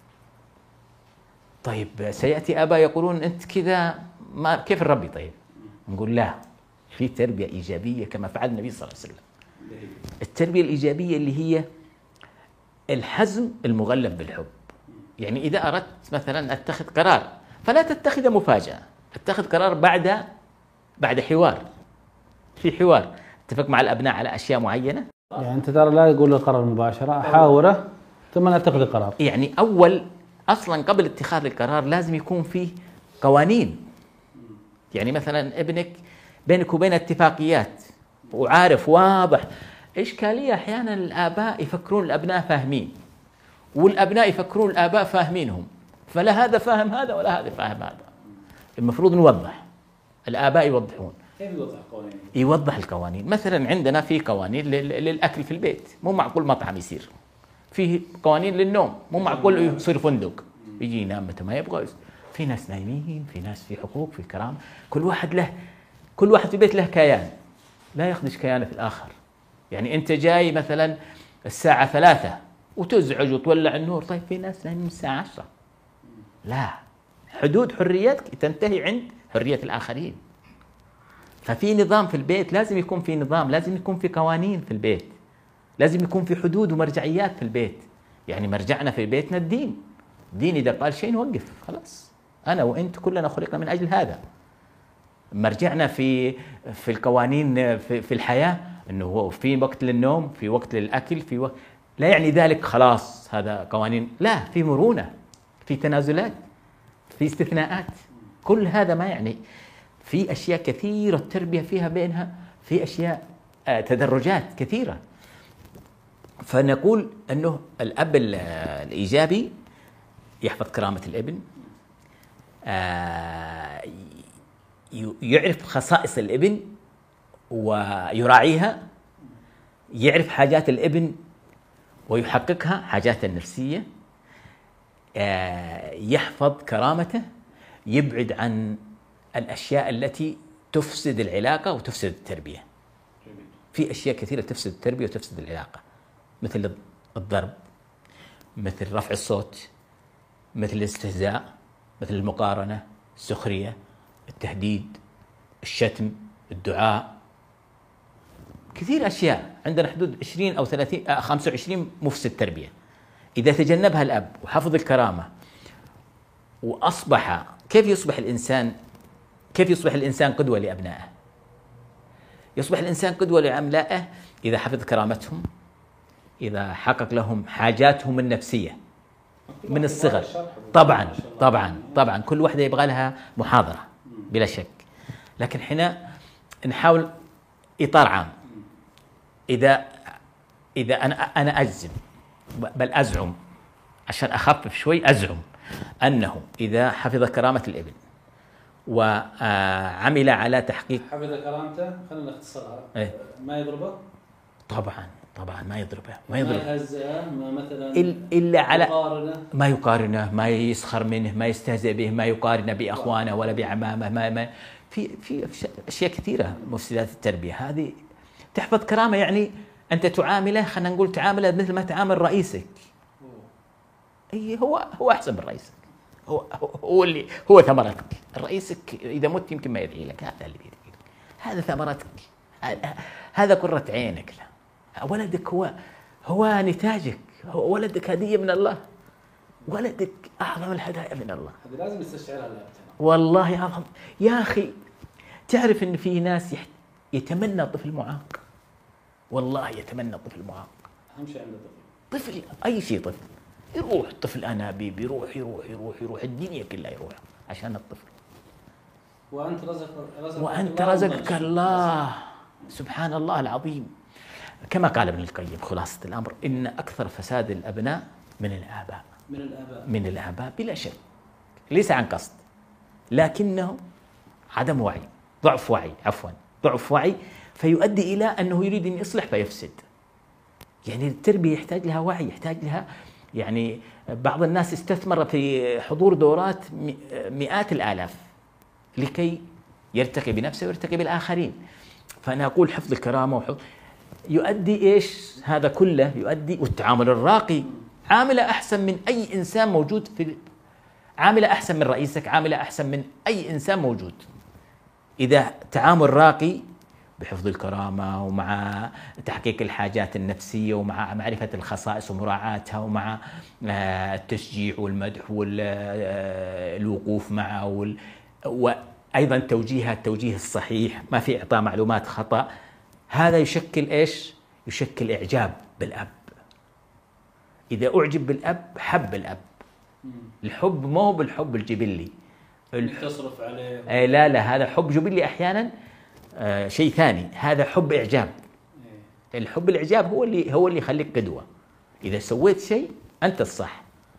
طيب سيأتي آباء يقولون أنت كذا كيف نربي؟ طيب نقول لا، في تربية إيجابية كما فعل النبي صلى الله عليه وسلم. التربية الإيجابية اللي هي الحزم المغلف بالحب. يعني إذا أردت مثلا أتخذ قرار فلا تتخذ مفاجأة، اتخذ قرار بعد حوار، في حوار اتفق مع الأبناء على أشياء معينة. يعني أنت ترى لا يقول القرار مباشرة، أحاوره ثم أتخذ القرار. يعني أصلا قبل اتخاذ القرار لازم يكون فيه قوانين. يعني مثلا ابنك بينك وبين اتفاقيات وعارف واضح. إشكالية أحيانا الآباء يفكرون الأبناء فاهمين، والأبناء يفكرون الآباء فاهمينهم، فلا هذا فاهم هذا ولا هذا فاهم هذا. المفروض نوضح، الآباء يوضحون. كيف يوضح القوانين؟ يوضح القوانين. مثلا عندنا في قوانين للأكل في البيت، مو معقول مطعم يصير. فيه قوانين للنوم، مو معقول يصير فندق يجي ينام متى ما يبغى. في ناس نايمين، في ناس في حقوق، في كرامة. كل واحد في البيت له كيان، لا يخدش كيانه في الآخر. يعني أنت جاي مثلا الساعة 3 وتزعج وتولع النور، طيب في ناس نايمين الساعة 10. لا، حدود حريتك تنتهي عند حرية الآخرين. ففي نظام في البيت، لازم يكون في نظام، لازم يكون في قوانين في البيت، لازم يكون في حدود ومرجعيات في البيت. يعني مرجعنا في بيتنا الدين إذا قال شيء نوقف خلاص. أنا وأنت كلنا خلقنا من أجل هذا. مرجعنا في القوانين في الحياة، أنه في وقت للنوم، في وقت للأكل، في وقت. لا يعني ذلك خلاص هذا قوانين، لا، في مرونة، في تنازلات، في استثناءات. كل هذا ما يعني في أشياء كثيرة التربية فيها بينها، في أشياء تدرجات كثيرة. فنقول أنه الأب الإيجابي يحفظ كرامة الابن، يعرف خصائص الابن ويراعيها، يعرف حاجات الابن ويحققها، حاجاته النفسية، يحفظ كرامته، يبعد عن الأشياء التي تفسد العلاقة وتفسد التربية. في أشياء كثيرة تفسد التربية وتفسد العلاقة، مثل الضرب، مثل رفع الصوت، مثل الاستهزاء، مثل المقارنة، السخرية، التهديد، الشتم، الدعاء. كثير أشياء عندنا، حدود 20 أو 30 25 مفسد تربية. إذا تجنبها الأب وحفظ الكرامة وأصبح، كيف يصبح الإنسان قدوة لأبنائه؟ يصبح الإنسان قدوة لأبنائه إذا حفظ كرامتهم، إذا حقق لهم حاجاتهم النفسية من الصغر. طبعا كل واحدة يبغى لها محاضرة بلا شك، لكن حنا نحاول إطار عام. إذا أنا أجزم، بل أزعم، عشان أخفف شوي، أزعم أنه إذا حفظ كرامة الابن وعمل على تحقيق، حفظ كرامته، خلينا نختصرها، ما يضربه؟ طبعا ما يضربه، ما يهزئه، ما مثلا إلا على ما يقارنه، ما يسخر منه، ما يستهزئ به، ما يقارنه بأخوانه ولا بعمامه. ما في أشياء كثيرة مفسدات التربية. هذه تحفظ كرامة يعني أنت تعامله، خلينا نقول تعامله مثل ما تعامل رئيسك. هو أحسن من رئيسك، هو ثمرتك. رئيسك إذا مت يمكن ما يدعي لك، هذا اللي بيدعي لك، هذا ثمرتك، هذا قرة عينك. لا، ولدك هو نتاجك، ولدك هدية من الله، ولدك أعظم الهدايا من الله. هذا لازم نستشعرها الأبناء. والله أعظم يا أخي. تعرف إن في ناس يتمنى طفل معاق، والله يتمنى طفل معاق. أهم شيء عند طفل، أي شيء، طفل يروح، طفل أنابيب، يروح الدنيا كلها يروح عشان الطفل. وأنت رزقك الله، سبحان الله العظيم. كما قال ابن القيم خلاصة الأمر، إن أكثر فساد الأبناء من الآباء بلا شك، ليس عن قصد، لكنه عدم وعي، ضعف وعي فيؤدي إلى أنه يريد أن يصلح فيفسد. يعني التربية يحتاج لها وعي، يحتاج لها، يعني بعض الناس استثمر في حضور دورات مئات الآلاف لكي يرتقي بنفسه ويرتقي بالآخرين. فأنا أقول حفظ الكرامة يؤدي إيش؟ هذا كله يؤدي، والتعامل الراقي، عاملة أحسن من أي إنسان موجود عاملة أحسن من رئيسك، عاملة أحسن من أي إنسان موجود. إذا تعامل راقي بحفظ الكرامة، ومع تحقيق الحاجات النفسية، ومع معرفة الخصائص ومراعاتها، ومع التشجيع والمدح والوقوف معه، وأيضا توجيهها التوجيه الصحيح، ما في إعطاء معلومات خطأ. هذا يشكل إيش؟ يشكل إعجاب بالأب. إذا أعجب بالأب حب الأب. الحب ما هو بالحب الجبلي تصرف عليه، لا هذا حب جبلي أحيانا شيء ثاني، هذا حب إعجاب. الحب الإعجاب هو اللي يخليك قدوة. إذا سويت شيء أنت الصح.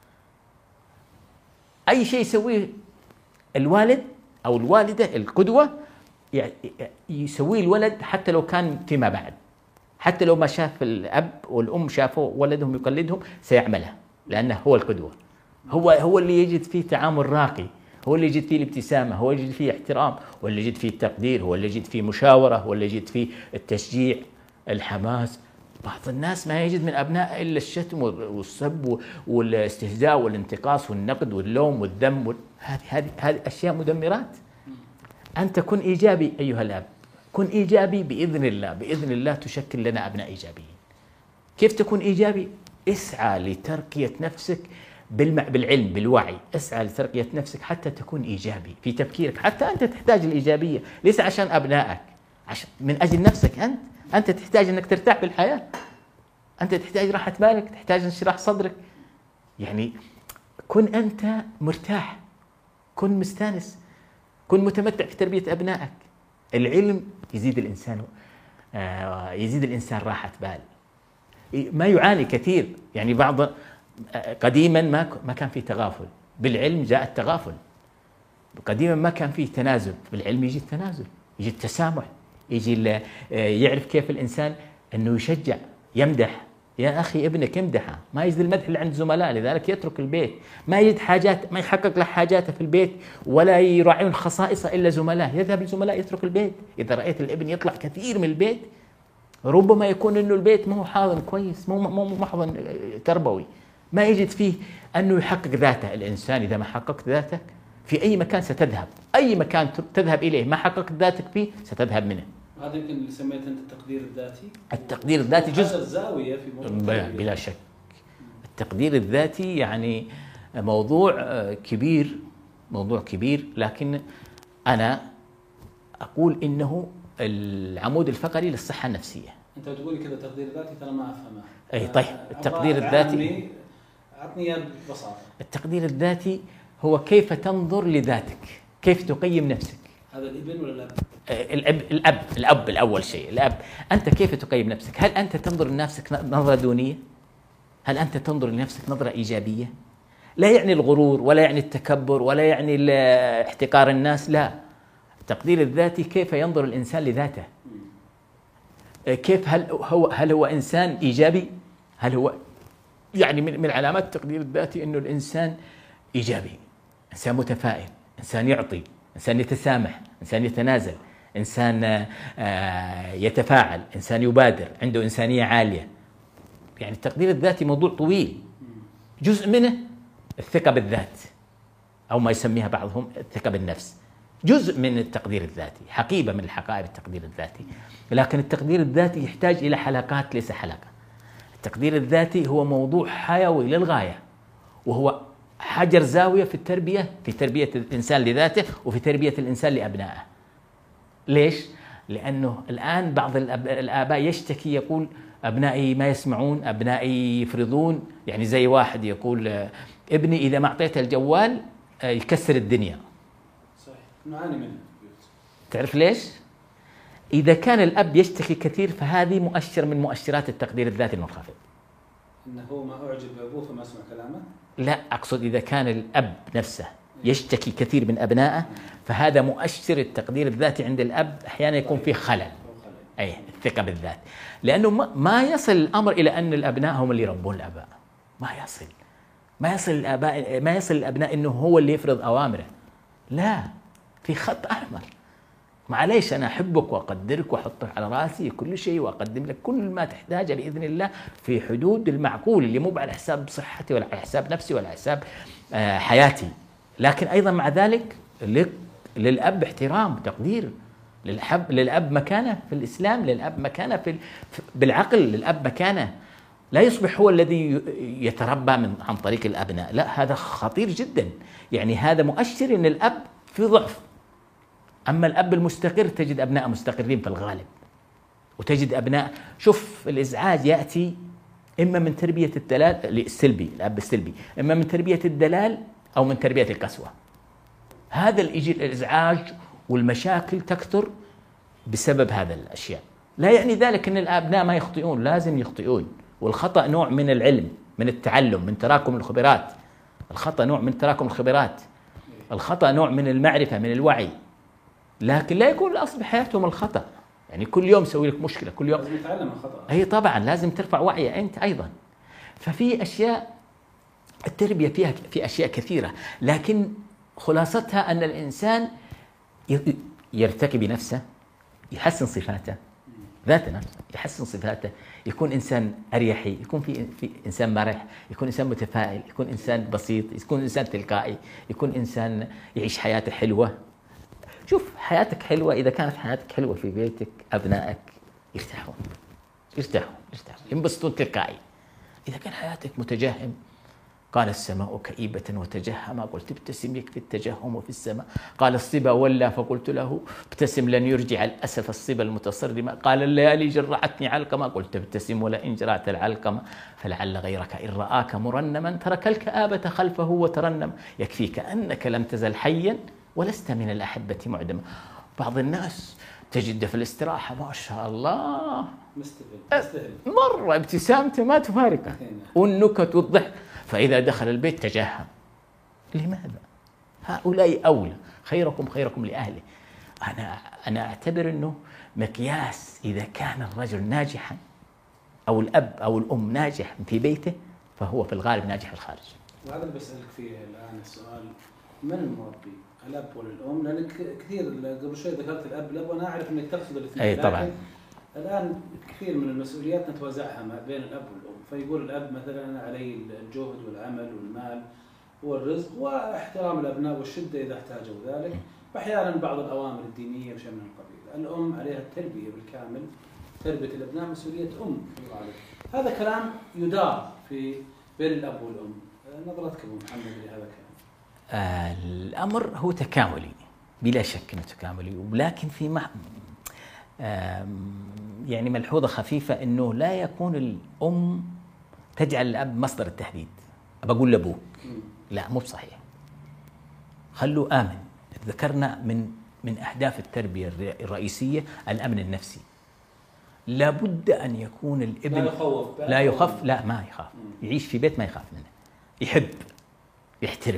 أي شيء يسويه الوالد أو الوالدة القدوة يسويه الولد حتى لو كان فيما بعد، حتى لو ما شاف الأب والأم شافوا ولدهم يقلدهم سيعمله، لأنه هو القدوة. هو اللي يجد فيه تعامل راقي، هو اللي يجد فيه الابتسامة، هو اللي يجد فيه احترام، هو اللي يجد فيه التقدير، هو اللي يجد فيه مشاورة، هو اللي يجد فيه التشجيع، الحماس. بعض الناس ما يجد من أبناء إلا الشتم والسب والاستهزاء والانتقاص والنقد واللوم والذم. هذه أشياء مدمرات. أنت كن إيجابي أيها الأب، كن إيجابي بإذن الله، بإذن الله تشكل لنا أبناء إيجابيين. كيف تكون إيجابي؟ اسعى لترقية نفسك بالعلم بالوعي، اسعى لترقية نفسك حتى تكون إيجابي في تفكيرك. حتى أنت تحتاج الإيجابية، ليس عشان أبنائك، من أجل نفسك أنت تحتاج أنك ترتاح بالحياة، أنت تحتاج راحة بالك، تحتاج انشراح صدرك. يعني كن أنت مرتاح، كن مستانس، كن متمتع في تربية أبنائك. العلم يزيد الإنسان راحة بال. ما يعاني كثير، يعني بعض قديما ما كان في تغافل، بالعلم جاء التغافل. قديما ما كان فيه تنازل، بالعلم يجي التنازل، يجي التسامح، يجي يعرف كيف الإنسان أنه يشجع، يمدح. يا أخي ابنك امدحه، ما يجد المدح اللي عند زملاء، لذلك يترك البيت، ما يجد حاجات، ما يحقق له حاجاته في البيت، ولا يراعون خصائصه إلا زملاء، يذهب لزملاء يترك البيت. إذا رأيت الابن يطلع كثير من البيت، ربما يكون إنه البيت ما هو حاضن كويس، مو محضن تربوي، ما يجد فيه أنه يحقق ذاته. الإنسان إذا ما حققت ذاتك في أي مكان ستذهب، أي مكان تذهب إليه ما حققت ذاتك فيه ستذهب منه. هذا يمكن اللي سميته أنت التقدير الذاتي. التقدير الذاتي جزء زاوية في موضوع بلا شك. التقدير الذاتي يعني موضوع كبير، موضوع كبير، لكن أنا أقول إنه العمود الفقري للصحة النفسية. أنت بتقولي كذا تقدير ذاتي ترى ما أفهمه. أي طيب، التقدير الذاتي أعطني ببساطة. التقدير الذاتي هو كيف تنظر لذاتك، كيف تقيم نفسك. هذا الابن ولا الأب؟ الأب الأول شيء، الأب. أنت كيف تقيم نفسك؟ هل أنت تنظر لنفسك نظرة دونية؟ هل أنت تنظر لنفسك نظرة إيجابية؟ لا يعني الغرور، ولا يعني التكبر، ولا يعني احتقار الناس، لا. التقدير الذاتي كيف ينظر الإنسان لذاته، كيف هل هو إنسان إيجابي؟ هل هو يعني من علامات التقدير الذاتي إنه الإنسان إيجابي، إنسان متفائل، إنسان يعطي، إنسان يتسامح، إنسان يتنازل، إنسان يتفاعل، إنسان يبادر، عنده إنسانية عالية. يعني التقدير الذاتي موضوع طويل، جزء منه الثقة بالذات، أو ما يسميها بعضهم الثقة بالنفس، جزء من التقدير الذاتي، حقيبة من الحقائب التقدير الذاتي. لكن التقدير الذاتي يحتاج إلى حلقات ليس حلقة. التقدير الذاتي هو موضوع حيوي للغاية، وهو حجر زاوية في التربية، في تربية الإنسان لذاته وفي تربية الإنسان لأبنائه. ليش؟ لأنه الآن بعض الآباء يشتكي، يقول أبنائي ما يسمعون، أبنائي يفرضون. يعني زي واحد يقول ابني إذا ما أعطيته الجوال يكسر الدنيا. صحيح، نعاني منه. تعرف ليش؟ إذا كان الأب يشتكي كثير فهذه مؤشر من مؤشرات التقدير الذاتي المنخفض. إنه هو ما أعجب بأبوه فما أسمع كلامه؟ لا، أقصد إذا كان الأب نفسه يشتكي كثير من أبنائه فهذا مؤشر التقدير الذاتي عند الأب أحيانا يكون فيه خلل. أي الثقة بالذات، لأنه ما يصل الأمر إلى أن الأبناء هم اللي يربون الآباء. ما يصل الأبناء إنه هو اللي يفرض أوامره. لا، في خط أحمر. معليش أنا أحبك وأقدرك وأحطك على رأسي كل شيء وأقدم لك كل ما تحتاجه بإذن الله في حدود المعقول، اللي مو على حساب صحتي ولا على حساب نفسي ولا على حساب حياتي. لكن أيضا مع ذلك للأب احترام، تقدير، للأب مكانة في الإسلام، للأب مكانة بالعقل، للأب مكانة. لا يصبح هو الذي يتربى عن طريق الأبناء، لا، هذا خطير جدا. يعني هذا مؤشر أن الأب في ضعف. أما الأب المستقر تجد أبناء مستقرين في الغالب، وتجد أبناء، شوف الإزعاج يأتي إما من تربية الدلال السلبي، الأب السلبي، إما من تربية الدلال أو من تربية القسوة. هذا الإزعاج والمشاكل تكثر بسبب هذا الأشياء. لا يعني ذلك أن الأبناء ما يخطئون، لازم يخطئون، والخطأ نوع من العلم، من التعلم، من تراكم الخبرات. الخطأ نوع من تراكم الخبرات، الخطأ نوع من المعرفة، من الوعي. لكن لا يكون الأصل بحياتهم الخطأ. يعني كل يوم سوي لك مشكلة، كل يوم لازم تتعلم الخطأ. أي طبعا لازم ترفع وعي أنت أيضا. ففي أشياء التربية فيها في أشياء كثيرة، لكن خلاصتها أن الإنسان يرتقي بنفسه، يحسن صفاته، ذات نفسه، يحسن صفاته، يكون إنسان أريحي، يكون في إنسان مرح، يكون إنسان متفائل، يكون إنسان بسيط، يكون إنسان تلقائي، يكون إنسان يعيش حياته حلوة. شوف حياتك حلوة، إذا كانت حياتك حلوة في بيتك أبنائك يرتاحون، ينبسطون تلقائي. إذا كان حياتك متجهم، قال السماء كئيبة وتجهما قلت ابتسم يكفي التجهم في السماء. قال الصبا ولى فقلت له ابتسم لن يرجع الأسف الصبا المتصرمة. قال الليالي جرعتني علقمة قلت ابتسم ولئن جرعت العلقمة فلعل غيرك إن رآك مرنما ترك الكآبة خلفه وترنم. يكفيك أنك لم تزل حيا ولست من الأحبة معدما. بعض الناس تجد في الاستراحة ما شاء الله مستهل مرة ابتسامته ما تفارقه، والنكت والضحك، فإذا دخل البيت تجهم. لماذا؟ هؤلاء أولى، خيركم لأهله. أنا أعتبر أنه مقياس إذا كان الرجل ناجحا أو الأب أو الأم ناجح في بيته فهو في الغالب ناجح في الخارج. وهذا اللي بسألك فيه الآن السؤال، من المربي؟ الأب ولا الأم؟ لأنك كثير قبل شوي ذكرت الأب وأنا أعرف أنك تقصد الاثنين. أي طبعا. الآن كثير من المسؤوليات نتوزعها ما بين الأب والأم، فيقول الأب مثلا أنا علي الجهد والعمل والمال والرزق واحترام الأبناء والشدة إذا احتاجوا ذلك، وأحيانا بعض الأوامر الدينية وشيء من القبيل. الأم عليها التربية بالكامل، تربية الأبناء مسؤولية أم في الغالب. هذا كلام يدار بين الأب والأم. نظرتك أبو محمد لهذا الكلام؟ الأمر هو تكاملي بلا شك أنه تكاملي، ولكن في يعني ملحوظة خفيفة أنه لا يكون الأم تجعل الأب مصدر التهديد. بقول لأبوك لا، مو بصحيح. خلوا آمن. ذكرنا من أهداف التربية الرئيسية الأمن النفسي. لابد أن يكون الابن لا يخاف، لا ما يخاف، يعيش في بيت ما يخاف منه، يحب، يحترم،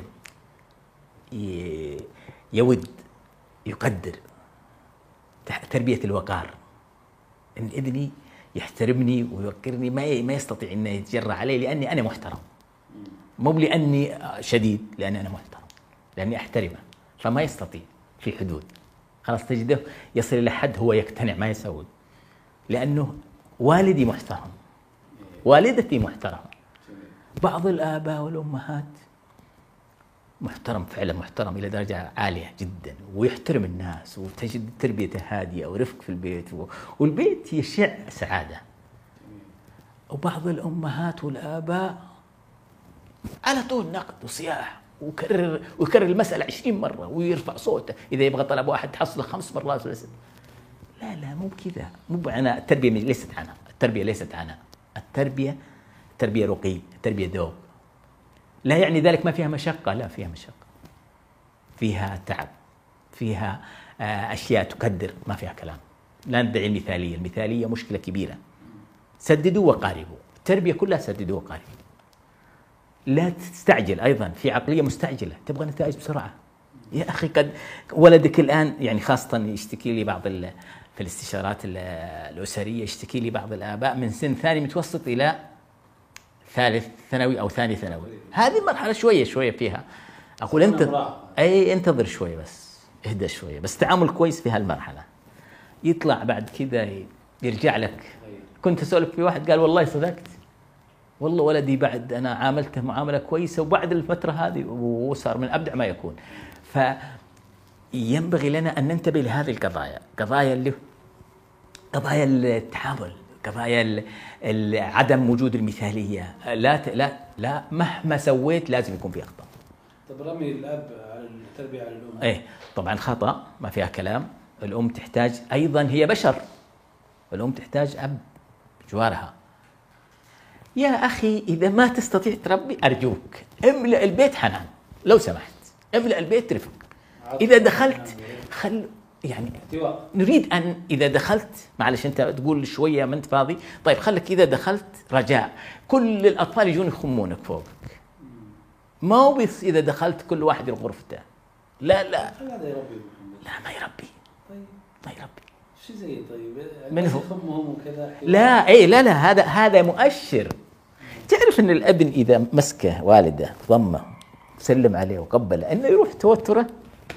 يود، يقدر. تربية الوقار، إن ابني يحترمني ويوقرني، ما يستطيع أن يتجرأ علي لأني أنا محترم، مو لأني شديد، لأني أنا محترم، لأني أحترمه، فما يستطيع في حدود. خلاص تجده يصل إلى حد هو يقتنع ما يسوي، لأنه والدي محترم، والدتي محترمة. بعض الآباء والأمهات محترم، فعلا محترم إلى درجة عالية جدا، ويحترم الناس، وتجد تربيته هادية ورفق في البيت، والبيت يشع سعادة. وبعض الأمهات والآباء على طول نقد وصياح، ويكرر المسألة 20 مرة، ويرفع صوته إذا يبغى طلب واحد تحصله 5 مرات ولا 6. لا مو بكذا، مو بعناء. التربية ليست عناء، التربية ليست عناء، التربية رقي، التربية ذوق. لا يعني ذلك ما فيها مشقة، لا فيها مشقة، فيها تعب، فيها أشياء تقدر، ما فيها كلام. لا ندعي المثالية، المثالية مشكلة كبيرة. سددوا وقاربوا، التربية كلها سددوا وقاربوا. لا تستعجل، أيضا في عقلية مستعجلة تبغى نتائج بسرعة. يا أخي قد ولدك الآن، يعني خاصة يشتكي لي بعض في الاستشارات الأسرية، يشتكي لي بعض الآباء من سن ثاني متوسط إلى ثالث ثانوي أو ثاني ثانوي. هذه المرحلة شوية فيها أقول انتظر شوية، بس اهدى شوية، بس تعامل كويس في هالمرحلة. يطلع بعد كذا يرجع لك. كنت أسولف في واحد قال والله صدقت، والله ولدي بعد أنا عاملته معاملة كويسة، وبعد الفترة هذه وصار من أبدع ما يكون. ينبغي لنا أن ننتبه لهذه القضايا، قضايا التعامل، قضايا عدم وجود المثالية. لا مهما سويت لازم يكون في أخطاء. طب رمي الأب على التربية على الأم، إيه طبعا خطأ، ما فيها كلام. الأم تحتاج أيضا، هي بشر، الأم تحتاج أب جوارها. يا أخي إذا ما تستطيع تربي أرجوك املأ البيت حنان، لو سمحت املأ البيت رفق. إذا دخلت يعني نريد أن إذا دخلت، معلش أنت تقول شوية ما أنت فاضي، طيب خلك إذا دخلت رجاء كل الأطفال يجون يخمونك فوقك، ما هو بس إذا دخلت كل واحد لغرفته. لا هذا يربي. لا ما يربي. طيب ما يربي. شو زي طيب من هو؟ يخمهم وكذا. لا إيه لا هذا مؤشر. تعرف أن الابن إذا مسكه والده ضمه سلم عليه وقبله أنه يروح توتره،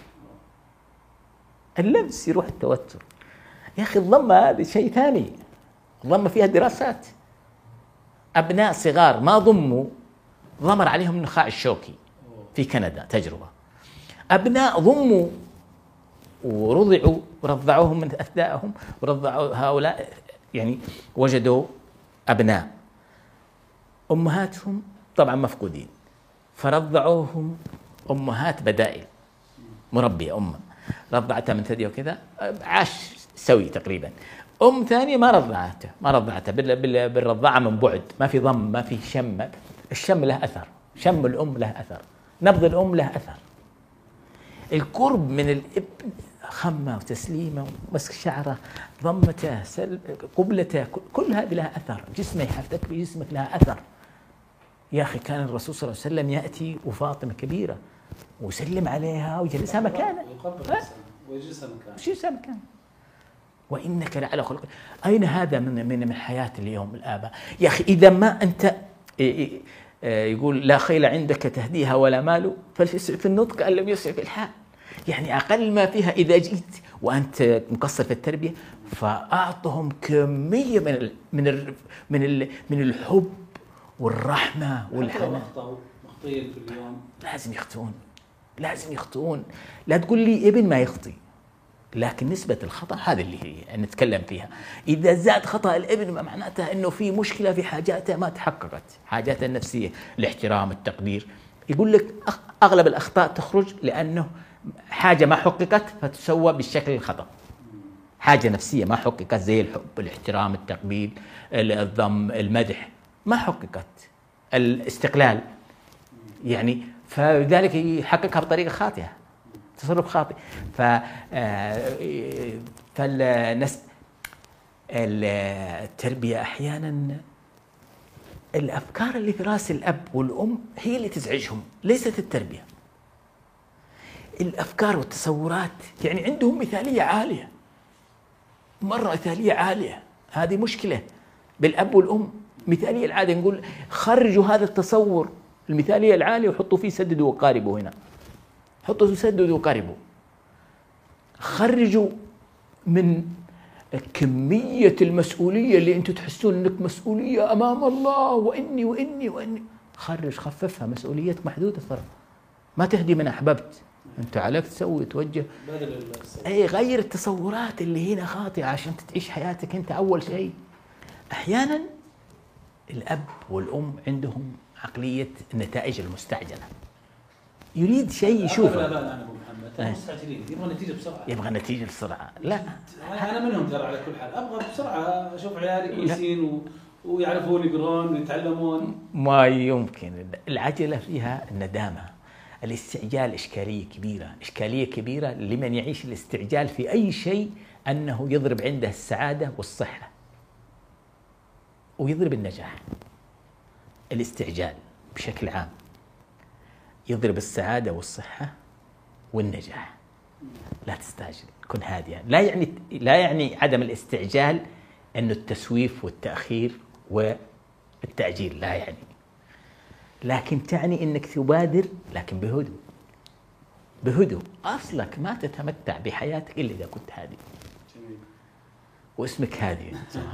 اللمس يروح التوتر. يا أخي الضمة هذه شيء ثاني، الضمة فيها دراسات. أبناء صغار ما ضموا ضمر عليهم النخاع الشوكي في كندا تجربة. أبناء ضموا ورضعوا ورضعوهم من أثناءهم، ورضعوا هؤلاء يعني وجدوا أبناء أمهاتهم طبعا مفقودين، فرضعوهم أمهات بدائل، مربية أم رضعتها من ثدي وكذا، عاش سوي تقريبا. أم ثانية ما رضعته بالرضاعة من بعد، ما في ضم، ما في شم. الشم له أثر، شم الأم له أثر، نبض الأم له أثر. القرب من الابن، خمه وتسليمه ومسك شعره، ضمته، قبلته، كل هذه لها أثر. جسمه يحفتك بجسمك لها أثر. يا أخي كان الرسول صلى الله عليه وسلم يأتي وفاطمة كبيرة ويسلم عليها ويجلسها مكانه، ويجلسها مكانه. وإنك لعلى خلق. أين هذا من حياة اليوم الآباء؟ يا أخي إذا ما أنت يقول لا خيل عندك تهديها ولا مال، فليسع في النطق أن لم يسع في الحال. يعني أقل ما فيها إذا جئت وأنت مقصر في التربية فأعطهم كمية من الحب والرحمة والحنان. مخطئين في اليوم لازم يخطئون. لا تقول لي ابن ما يخطئ، لكن نسبة الخطأ هذه اللي هي نتكلم فيها. إذا زاد خطأ الابن ما معناته أنه في مشكلة في حاجاته ما تحققت، حاجاته النفسية، الاحترام، التقدير. يقول لك أغلب الأخطاء تخرج لأنه حاجة ما حققت فتسوى بالشكل الخطأ. حاجة نفسية ما حققت زي الحب، الاحترام، التقبيل، الضم، المدح، ما حققت. الاستقلال يعني، فلذلك يحققها بطريقة خاطئة، تصرف خاطئ. التربية أحيانا الأفكار اللي في رأس الأب والأم هي اللي تزعجهم، ليست التربية. الأفكار والتصورات يعني عندهم مثالية عالية، مرة مثالية عالية. هذه مشكلة بالأب والأم. مثالية العالية، نقول خرجوا هذا التصور المثالية العالية وحطوا فيه سددوا وقاربوا. هنا حطوا سددوا وقاربوا. خرجوا من كمية المسؤولية اللي أنتم تحسون أنك مسؤولية أمام الله، وإني خرج، خففها. مسؤوليتك محدودة ترى، ما تهدي من أحببت، أنت عليك تسوي توجه. أي غير التصورات اللي هنا خاطئة عشان تعيش حياتك أنت أول شيء. أحيانا الأب والأم عندهم عقلية النتائج المستعجلة، يريد شيء يشوفه. مستعجلين، يبغى نتيجة بسرعة. لا أنا منهم ترى على كل حال، أبغى بسرعة أشوف عيالي كويسين ويعرفون يقرون ويتعلمون. ما يمكن. العجلة فيها الندامة، الاستعجال إشكالية كبيرة لمن يعيش الاستعجال في أي شيء، أنه يضرب عنده السعادة والصحة ويضرب النجاح. الاستعجال بشكل عام يضرب السعادة والصحة والنجاح. لا تستعجل، كن هادئا. لا يعني عدم الاستعجال أنه التسويف والتأخير والتأجيل، لا يعني، لكن تعني أنك تبادر لكن بهدوء. أصلك ما تتمتع بحياتك إلا إذا كنت هادئ، واسمك هادئ.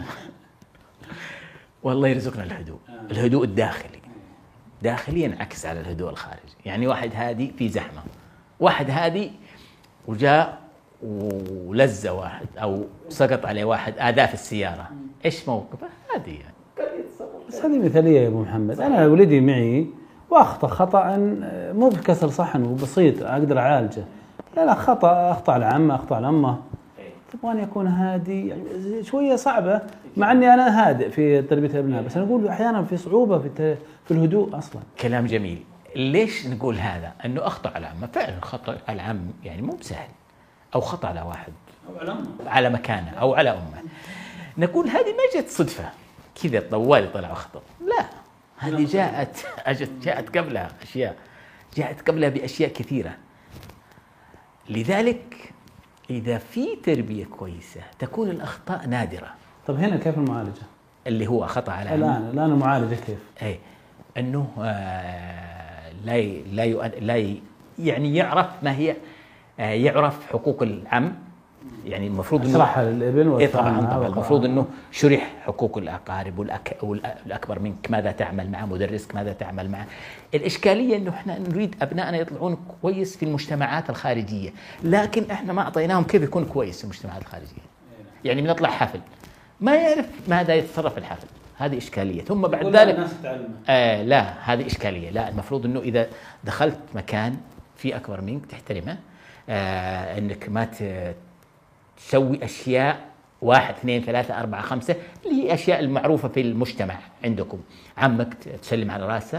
والله يرزقنا الهدوء الداخلي. داخليا عكس على الهدوء الخارجي. يعني واحد هادي في زحمة، واحد هادي وجاء ولز واحد أو سقط عليه واحد آذاه في السيارة، إيش موقفه؟ هذه يعني بس هذه مثالية يا أبو محمد. أنا ولدي معي وأخطأ خطأ مو بكسر صحن وبسيط أقدر أعالجه، لا خطأ، أخطأ العمة، أخطأ الأمة، تبغاني أكون هادي؟ يعني شوية صعبة، مع أني أنا هادئ في تربية الأبناء، بس أنا أقول أحيانا في صعوبة في الهدوء أصلا. كلام جميل. ليش نقول هذا؟ أنه أخطأ على العمة، فعلا خطأ على العم يعني مو بسهل، أو خطأ على واحد أو على أمه، على مكانه أو على أمه. نقول هذه ما جت صدفة كذا طوالي طلع أخطأ، لا، هذه جاءت قبلها أشياء، جاءت قبلها بأشياء كثيرة. لذلك إذا في تربية كويسة تكون الأخطاء نادرة. طب هنا كيف المعالجة؟ اللي هو خطأ على الآن المعالجة كيف؟ أي أنه لا يعني يعرف ما هي، يعرف حقوق العم، يعني المفروض انه اشرحها للابن طبعا المفروض انه شرح حقوق الاقارب والاكبر منك، ماذا تعمل مع مدرسك، ماذا تعمل مع. الاشكاليه انه احنا نريد ابنائنا يطلعون كويس في المجتمعات الخارجيه، لكن احنا ما اعطيناهم كيف يكون كويس في المجتمعات الخارجيه. يعني بنطلع حفل ما يعرف ماذا يتصرف في الحفل، هذه اشكاليه. ثم بعد ذلك لا، هذه اشكاليه. لا، المفروض انه اذا دخلت مكان في اكبر منك تحترمه، انك ما تسوي أشياء 1 2 3 4 5 اللي هي أشياء المعروفة في المجتمع عندكم. عمك تسلم على رأسه،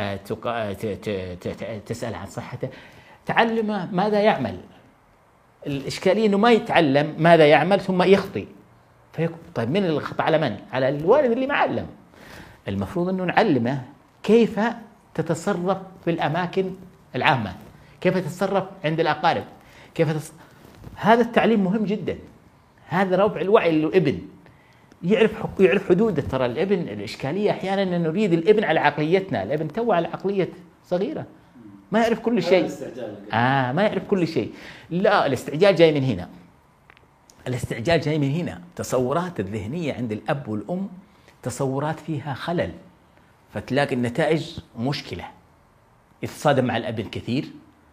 تسأل عن صحته، تعلمه ماذا يعمل. الإشكالية أنه ما يتعلم ماذا يعمل ثم يخطي، طيب من الخطأ على من؟ على الوالد اللي ما علم. المفروض أنه نعلمه كيف تتصرف في الأماكن العامة، كيف تتصرف عند الأقارب، هذا التعليم مهم جدا. هذا رفع الوعي للابن، يعرف حدوده. ترى الابن الاشكاليه احيانا ان نريد الابن على عقليتنا، الابن تو على عقليه صغيره، ما يعرف كل شيء. ما يعرف كل شيء. لا، الاستعجال جاي من هنا، الاستعجال جاي من هنا. تصورات الذهنيه عند الاب والام تصورات فيها خلل، فتلاقي النتائج مشكله. يتصادم مع الابن كثير،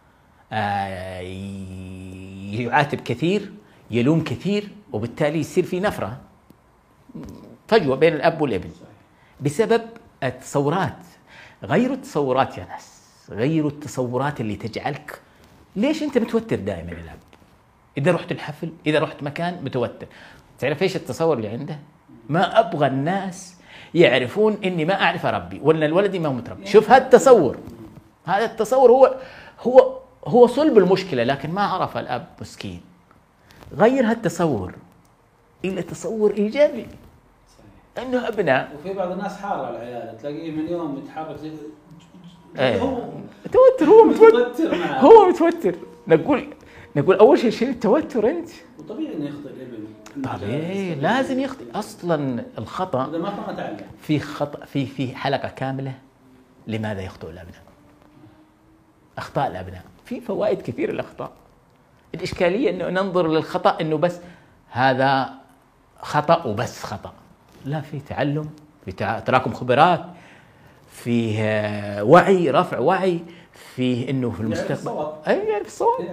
يعاتب كثير، يلوم كثير، وبالتالي يصير في نفرة، فجوة بين الأب والابن بسبب التصورات. غيروا التصورات يا ناس، غيروا التصورات اللي تجعلك ليش أنت متوتر دائما. الأب إذا رحت الحفل، إذا رحت مكان متوتر، تعرف إيش التصور اللي عنده؟ ما أبغى الناس يعرفون إني ما أعرف أربي، ولا الولد ما هو متربي. شوف هذا التصور، هذا التصور هو صلب المشكلة، لكن ما عرف الأب مسكين. غير هالتصور إلى تصور إيجابي، إنه أبناء. وفي بعض الناس حار على العيال، تلاقيه من يوم يتحرك هو توتر، هو متوتر. نقول أول شيء التوتر أنت، وطبيعي إنه يخطئ الابن. طبيعي لازم يخطئ. أصلاً الخطأ إذا ما تعلم في خطأ في حلقة كاملة لماذا يخطئ الأبناء، أخطاء الأبناء. في فوائد كثيرة للأخطاء. الإشكالية أنه ننظر للخطأ أنه بس هذا خطأ وبس خطأ. لا، في تعلم، في تراكم خبرات، فيه وعي، رفع وعي، فيه أنه في المستقبل يعرف الصواب.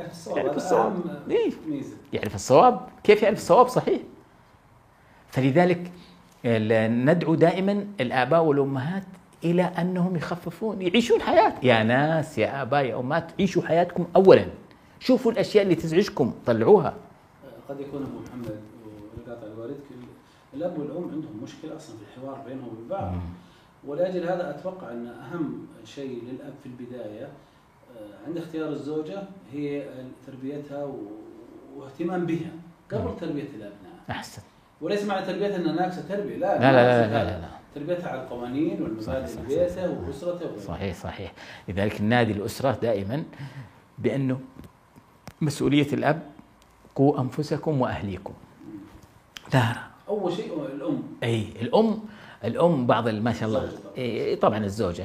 يعرف الصواب. كيف يعرف الصواب صحيح؟ فلذلك ندعو دائما الآباء والأمهات إلى أنهم يخففون، يعيشون حياة. يا ناس، يا آباء يا أمات، عيشوا حياتكم أولا، شوفوا الأشياء اللي تزعجكم طلعوها. قد يكون أبو محمد ولقاطع الوالد الأب والأم عندهم مشكلة أصلا في الحوار بينهم وبين بعض، ولأجل هذا أتوقع أن أهم شيء للأب في البداية عند اختيار الزوجة هي تربيتها واهتمام بها قبل تربية الأبناء. أحسن. وليس معنى تربيتها أنها ناقصة تربية، لا لا لا لا, لا, لا. تربيتها على القوانين والمبادئ لبيته وأسرته. صحيح. لذلك النادي الأسرة دائما بأنه مسؤولية الأب قوا أنفسكم وأهليكم. لا، أول شيء الأم. أي الأم بعض ما شاء الله طبعا الزوجة،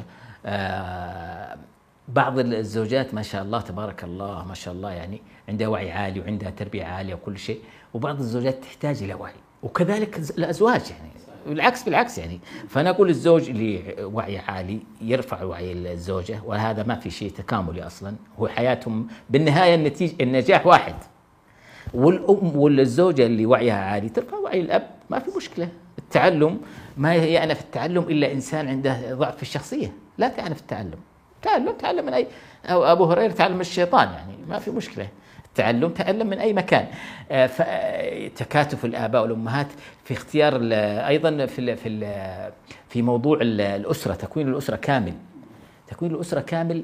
بعض الزوجات ما شاء الله تبارك الله ما شاء الله يعني عندها وعي عالي وعندها تربية عالية وكل شيء، وبعض الزوجات تحتاج إلى وعي، وكذلك الأزواج يعني بالعكس يعني. فأنا أقول الزوج اللي وعي عالي يرفع وعي الزوجة، وهذا ما في شيء تكاملي أصلا، هو حياتهم بالنهاية النجاح واحد. والأم والزوجة اللي وعيها عالي ترفع وعي الأب، ما في مشكلة. التعلم ما يعنى في التعلم إلا إنسان عنده ضعف في الشخصية، لا تعنى في التعلم. تعلم من أي، أو أبو هريرة تعلم من الشيطان، يعني ما في مشكلة. تعلم من أي مكان. تكاتف الآباء والأمهات في اختيار أيضا في موضوع الأسرة، تكوين الأسرة كامل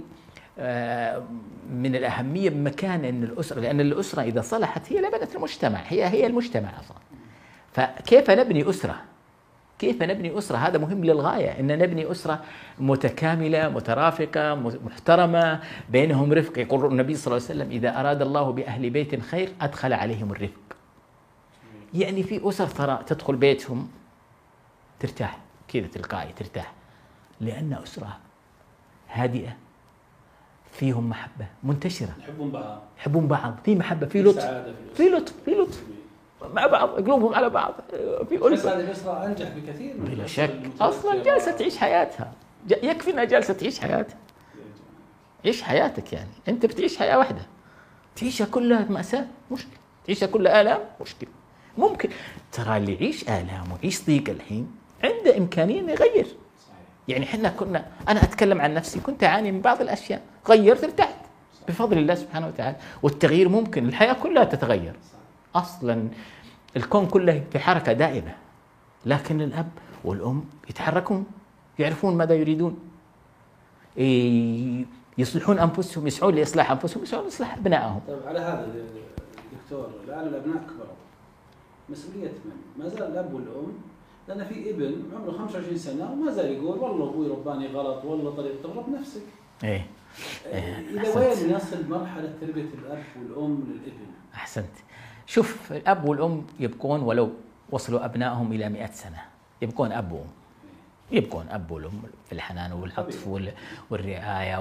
من الأهمية بمكان أن الأسرة، لأن الأسرة إذا صلحت هي لبنة المجتمع، هي المجتمع أصلا. فكيف نبني أسرة؟ هذا مهم للغاية، أن نبني أسرة متكاملة مترافقة محترمة بينهم رفق. يقول النبي صلى الله عليه وسلم: إذا أراد الله بأهل بيت خير أدخل عليهم الرفق. يعني في أسر ترى تدخل بيتهم ترتاح كذا تلقائي، ترتاح لأن أسرة هادئة فيهم محبة منتشرة، يحبون بعض، في محبة، في لطف مع بعض، قلوبهم على بعض، في ألفة. هذه الأسرة أنجح بكثير بلا شك. أصلا جالسة تعيش حياتها، يكفي أنها جالسة تعيش حياتها. عيش حياتك، يعني أنت بتعيش حياة واحدة تعيشها كلها مأساة مشكلة، تعيشها كلها آلام مشكلة. ممكن ترى اللي يعيش آلام ويعيش ضيق الحين عنده إمكانية إنه يغير. يعني أنا أتكلم عن نفسي، كنت أعاني من بعض الأشياء، غيرت ارتحت بفضل الله سبحانه وتعالى. والتغيير ممكن، الحياة كلها تتغير. أصلا الكون كله في حركة دائمة، لكن الأب والأم يتحركون، يعرفون ماذا يريدون، يصلحون أنفسهم، يسعون لإصلاح أنفسهم، يسعون لإصلاح أبنائهم. طيب على هذا دكتور، الآن الأبناء كبروا، مسؤولية من؟ ما زال الأب والأم، لأن في ابن عمره 25 سنة وما زال يقول والله أبوي رباني غلط، والله طريقة تغلط نفسك. إذا وين يصل مرحلة تربية الأب والأم للابن؟ أحسنت. شوف، الأب والأم يبقون ولو وصلوا أبنائهم إلى 100 سنة، يبقون أب وأم، يبقون أب والأم في الحنان والعطف والرعاية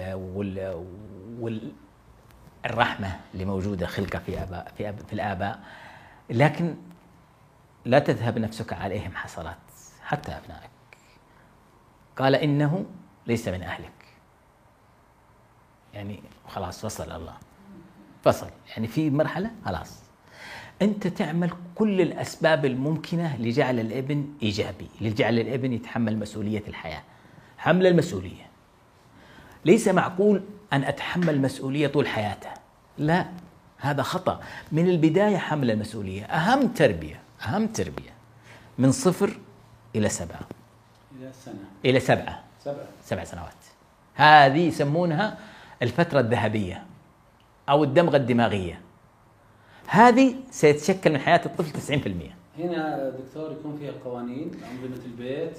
والرحمة اللي موجودة خلقة في الآباء. لكن لا تذهب نفسك عليهم حسرات، حتى أبنائك. قال: إنه ليس من أهلك. يعني خلاص فصل الله، فصل، يعني في مرحلة خلاص أنت تعمل كل الأسباب الممكنة لجعل الابن إيجابي، لجعل الابن يتحمل مسؤولية الحياة. حمل المسؤولية، ليس معقول أن أتحمل مسؤولية طول حياته، لا، هذا خطأ. من البداية حمل المسؤولية. أهم تربية من 0 إلى 7 إلى 7 سنوات. هذه يسمونها الفترة الذهبية أو الدمغة الدماغية. هذه سيتشكل من حياة الطفل 90%. هنا دكتور يكون فيها قوانين، أنظمة البيت،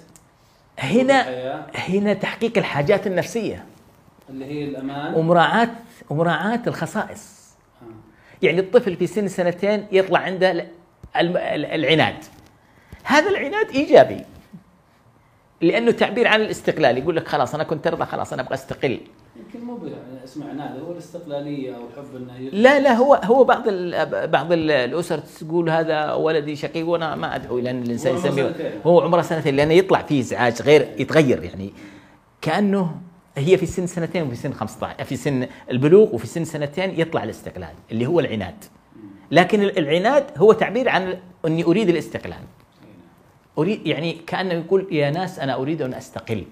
هنا تحقيق الحاجات النفسية اللي هي الأمان ومراعاة الخصائص. يعني الطفل في سن 2 يطلع عنده العناد. هذا العناد إيجابي لأنه تعبير عن الاستقلال. يقول لك خلاص أنا كنت أرضى، خلاص أنا أبغى أستقل. يمكن مو اسمه عناد، هو الاستقلالية أو الحب إنه لا هو بعض الأسر تقول هذا ولدي شقي، وأنا ما أدعو إلى أن الإنسان يسميه هو عمره 2 لأنه يطلع فيه إزعاج غير يتغير، يعني كأنه هي في سن 2 وفي سن 15، في سن البلوغ وفي سن 2 يطلع الاستقلال اللي هو العناد. لكن العناد هو تعبير عن أني أريد الاستقلال، أريد، يعني كأنه يقول يا ناس أنا أريد أن أستقل.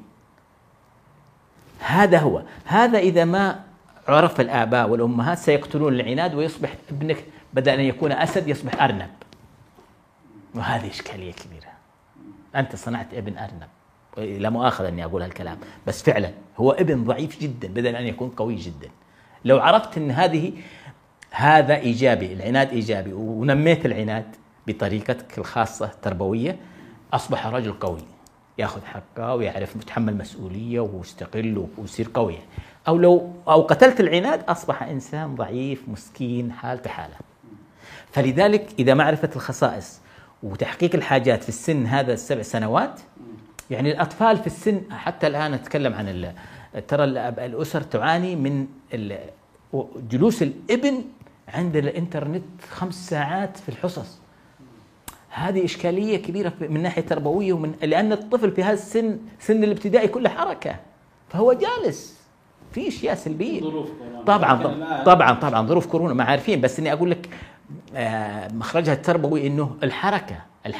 هذا إذا ما عرف الآباء والأمهات سيقتلون العناد، ويصبح ابنك بدل أن يكون أسد يصبح أرنب، وهذه إشكالية كبيرة. أنت صنعت ابن أرنب، لا مؤاخذة أني أقول هالكلام، بس فعلا هو ابن ضعيف جدا بدل أن يكون قوي جدا. لو عرفت أن هذا إيجابي، العناد إيجابي، ونميت العناد بطريقتك الخاصة التربوية، أصبح رجل قوي يأخذ حقه ويعرف يتحمل مسؤولية ويستقل ويصير قوي. أو قتلت العناد أصبح إنسان ضعيف مسكين حالته حاله. فلذلك إذا معرفة الخصائص وتحقيق الحاجات في السن هذا 7 سنوات، يعني الأطفال في السن حتى الآن أتكلم عن ترى الأسر تعاني من جلوس الابن عند الإنترنت 5 ساعات في الحصص. هذه إشكالية كبيرة من ناحية تربوية، لأن الطفل في هذا السن، سن الابتدائي، كله حركة، فهو جالس في أشياء سلبية. طبعا ظروف كورونا ما عارفين، بس إني أقول لك مخرجها التربوي إنه الحركة.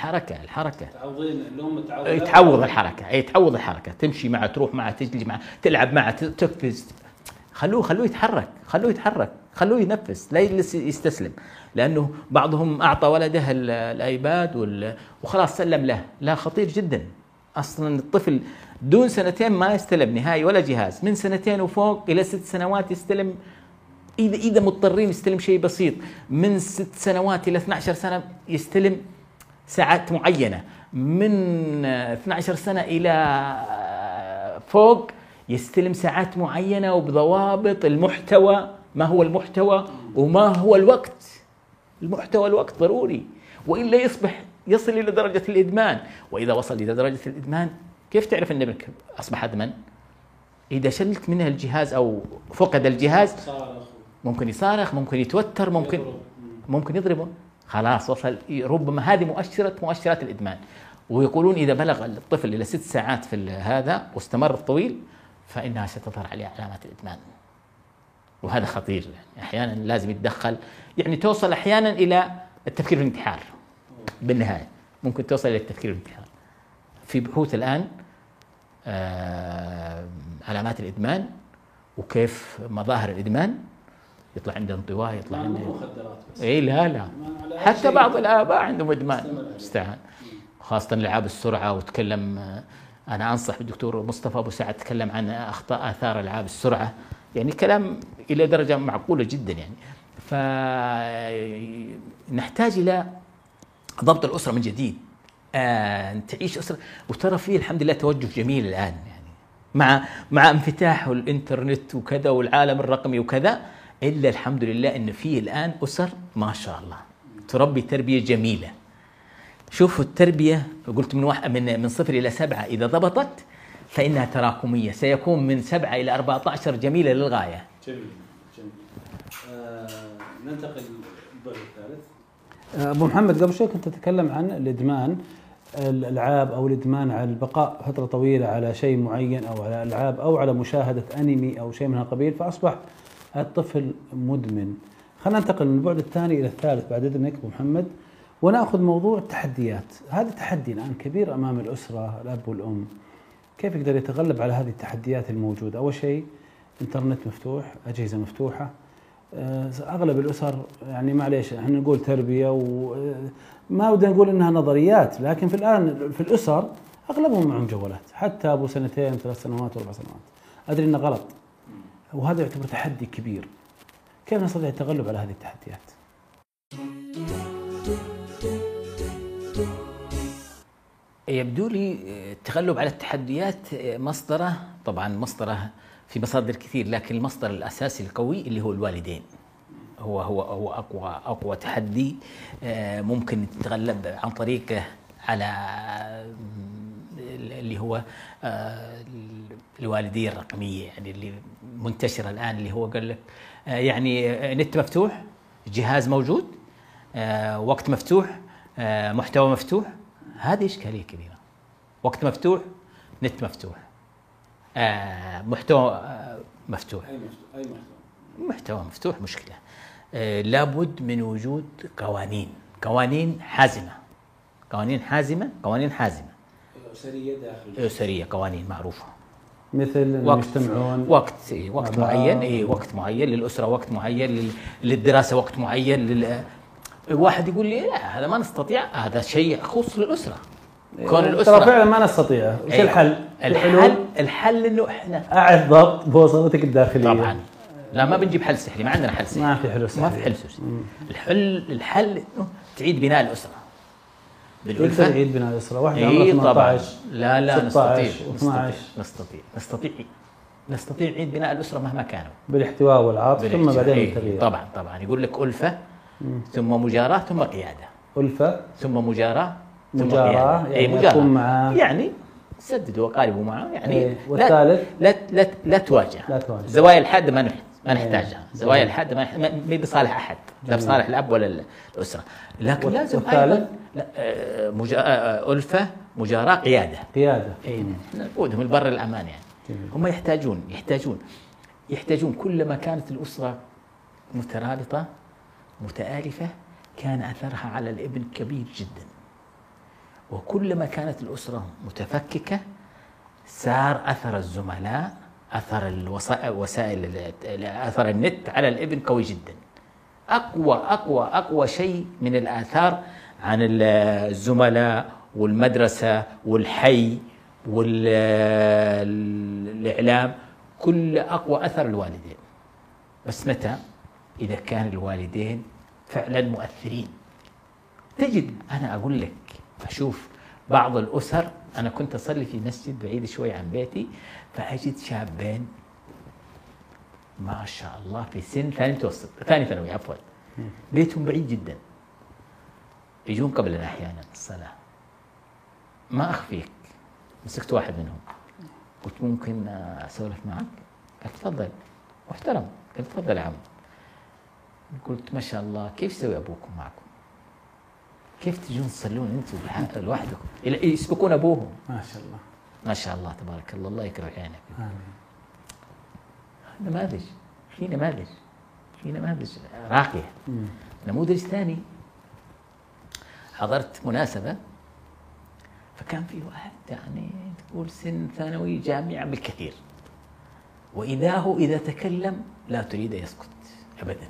تعوض الحركة، تمشي معه، تروح معه، تجلي معه، تلعب معه، تقفز. خلوه يتحرك، خلوه ينفس، لا يجلس يستسلم. لأنه بعضهم أعطى ولده الآيباد وخلاص سلم له. لا، خطير جدا. أصلا الطفل دون 2 ما يستلم نهائي ولا جهاز، من 2 وفوق إلى 6 سنوات يستلم، إذا مضطرين يستلم شيء بسيط. من 6 سنوات إلى 12 سنة يستلم ساعات معينة. من 12 سنة إلى فوق يستلم ساعات معينة وبضوابط. المحتوى، ما هو المحتوى وما هو الوقت. الوقت ضروري، وإلا يصل إلى درجة الإدمان. وإذا وصل إلى درجة الإدمان، كيف تعرف أن ابنك أصبح أدمن؟ إذا شلت منه الجهاز أو فقد الجهاز، ممكن يصارخ، ممكن يتوتر، ممكن يضربه. خلاص وصل. ربما هذه مؤشرات الإدمان. ويقولون إذا بلغ الطفل إلى 6 ساعات في هذا واستمر طويل، فإنها ستظهر عليه علامات الإدمان. وهذا خطير. يعني أحيانا لازم يتدخل، يعني توصل أحيانا إلى التفكير في الانتحار. بالنهاية ممكن توصل إلى التفكير في الانتحار. في بحوث الآن علامات الإدمان وكيف مظاهر الإدمان. يطلع عنده انطواء، يطلع عنده مخدرات بس. لا حتى بعض الآباء عندهم إدمان مستعان، خاصة ألعاب السرعة. وتكلم، أنا أنصح بالدكتور مصطفى أبو سعد، تكلم عن آثار ألعاب السرعة، يعني كلام إلى درجة معقولة جدا. يعني فنحتاج إلى ضبط الأسرة من جديد، تعيش أسرة. وترى فيه الحمد لله توجه جميل الآن، يعني مع انفتاح الإنترنت وكذا والعالم الرقمي وكذا، إلا الحمد لله إن فيه الآن أسر ما شاء الله تربي تربية جميلة. شوفوا التربية، قلت من 0 إلى 7 إذا ضبطت فإنها تراكمية، سيكون من 7 إلى 14 جميلة للغاية. جميل. ننتقل للبعد الثالث. أبو محمد، قبل شوي كنت تتكلم عن الإدمان الألعاب، أو الإدمان على البقاء فترة طويلة على شيء معين، أو على ألعاب، أو على مشاهدة أنمي أو شيء من القبيل، فأصبح الطفل مدمن. خلينا ننتقل من البعد الثاني إلى الثالث بعد إذنك أبو محمد، ونأخذ موضوع التحديات. هذا تحدي الآن كبير أمام الأسرة، الأب والأم. كيف يقدر يتغلب على هذه التحديات الموجودة؟ أول شيء إنترنت مفتوح، أجهزة مفتوحة. أغلب الأسر، يعني معليش احنا نقول تربية، وما ودنا نقول إنها نظريات، لكن في الآن في الأسر أغلبهم معهم جوالات، حتى أبو 2 3 سنوات و4 سنوات. أدري إنه غلط، وهذا يعتبر تحدي كبير. كيف نستطيع التغلب على هذه التحديات؟ يبدو لي التغلب على التحديات مصدره في مصادر كثير، لكن المصدر الأساسي القوي اللي هو الوالدين. هو أقوى تحدي ممكن تتغلب عن طريقه على اللي هو الوالدية الرقمية، يعني اللي منتشرة الآن، اللي هو قال لك يعني نت مفتوح، جهاز موجود، وقت مفتوح، محتوى مفتوح. هذه إشكالية كبيرة. وقت مفتوح، نت مفتوح، محتوى مفتوح. أي محتوى مفتوح مشكلة. لابد من وجود قوانين حازمة. أسرية، قوانين معروفة، مثل يجتمعون وقت معين، وقت معين للأسرة، وقت معين للدراسة، وقت معين واحد يقول لي لا هذا ما نستطيع، هذا شيء يخص الأسرة. كون الأسرة ترى فعلا ما نستطيع. وش الحل؟ الحل إنه إحنا أعد ضبط بوصلتك الداخلية. طبعا لا، ما بنجيب حل سحري، ما عندنا حل سحري، ما في حل سحري. الحل إنه تعيد بناء الأسرة بالألفة. تعيد بناء الأسرة. واحدة عمرها 18 لا 16 نستطيع نعيد بناء الأسرة مهما كانوا، بالاحتواء والعطف، ثم بعدين التغيير. طبعا يقول لك ألفة، ثم مجاراة، ثم قيادة. ألفة ثم مجاراة، يعني يكون معاه، يعني سددوا وقاربوا معه، يعني والثالث لا تواجه زوايا الحادة، ما نحتاجها. زوايا الحد ما بصالح احد، لا بصالح الاب ولا الاسره. لكن لازم ايضا الفه، مجاراه، قياده. اي نقودهم البر الامان يعني. هم يحتاجون كلما كانت الاسره مترابطه متآلفه كان اثرها على الابن كبير جدا، وكلما كانت الاسره متفككه صار اثر الزملاء، اثر وسائل اثر النت على الابن قوي جدا. اقوى شيء من الاثار عن الزملاء والمدرسه والحي والاعلام، كل اقوى اثر الوالدين. بس متى؟ اذا كان الوالدين فعلا مؤثرين. تجد، انا اقول لك، اشوف بعض الاسر، انا كنت اصلي في مسجد بعيد شوي عن بيتي، فاجد شابين ما شاء الله في سن ثاني ثانوي عفوا، بيتهم بعيد جدا، يجون قبلنا احيانا الصلاه. ما اخفيك، مسكت واحد منهم قلت ممكن اسولف معك؟ قال تفضل، محترم. قال تفضل يا عم. قلت ما شاء الله، كيف يسوي ابوكم معكم؟ كيف تجون تصلون انتم لوحدكم؟ يسبقون ابوهم. ما شاء الله ما شاء الله تبارك الله، الله يكرم عينك. نماذج، في نماذج راقيه. نموذج ثاني، حضرت مناسبه فكان في واحد يعني تقول سن ثانوي جامعه بالكثير، إذا تكلم لا تريد يسكت ابدا.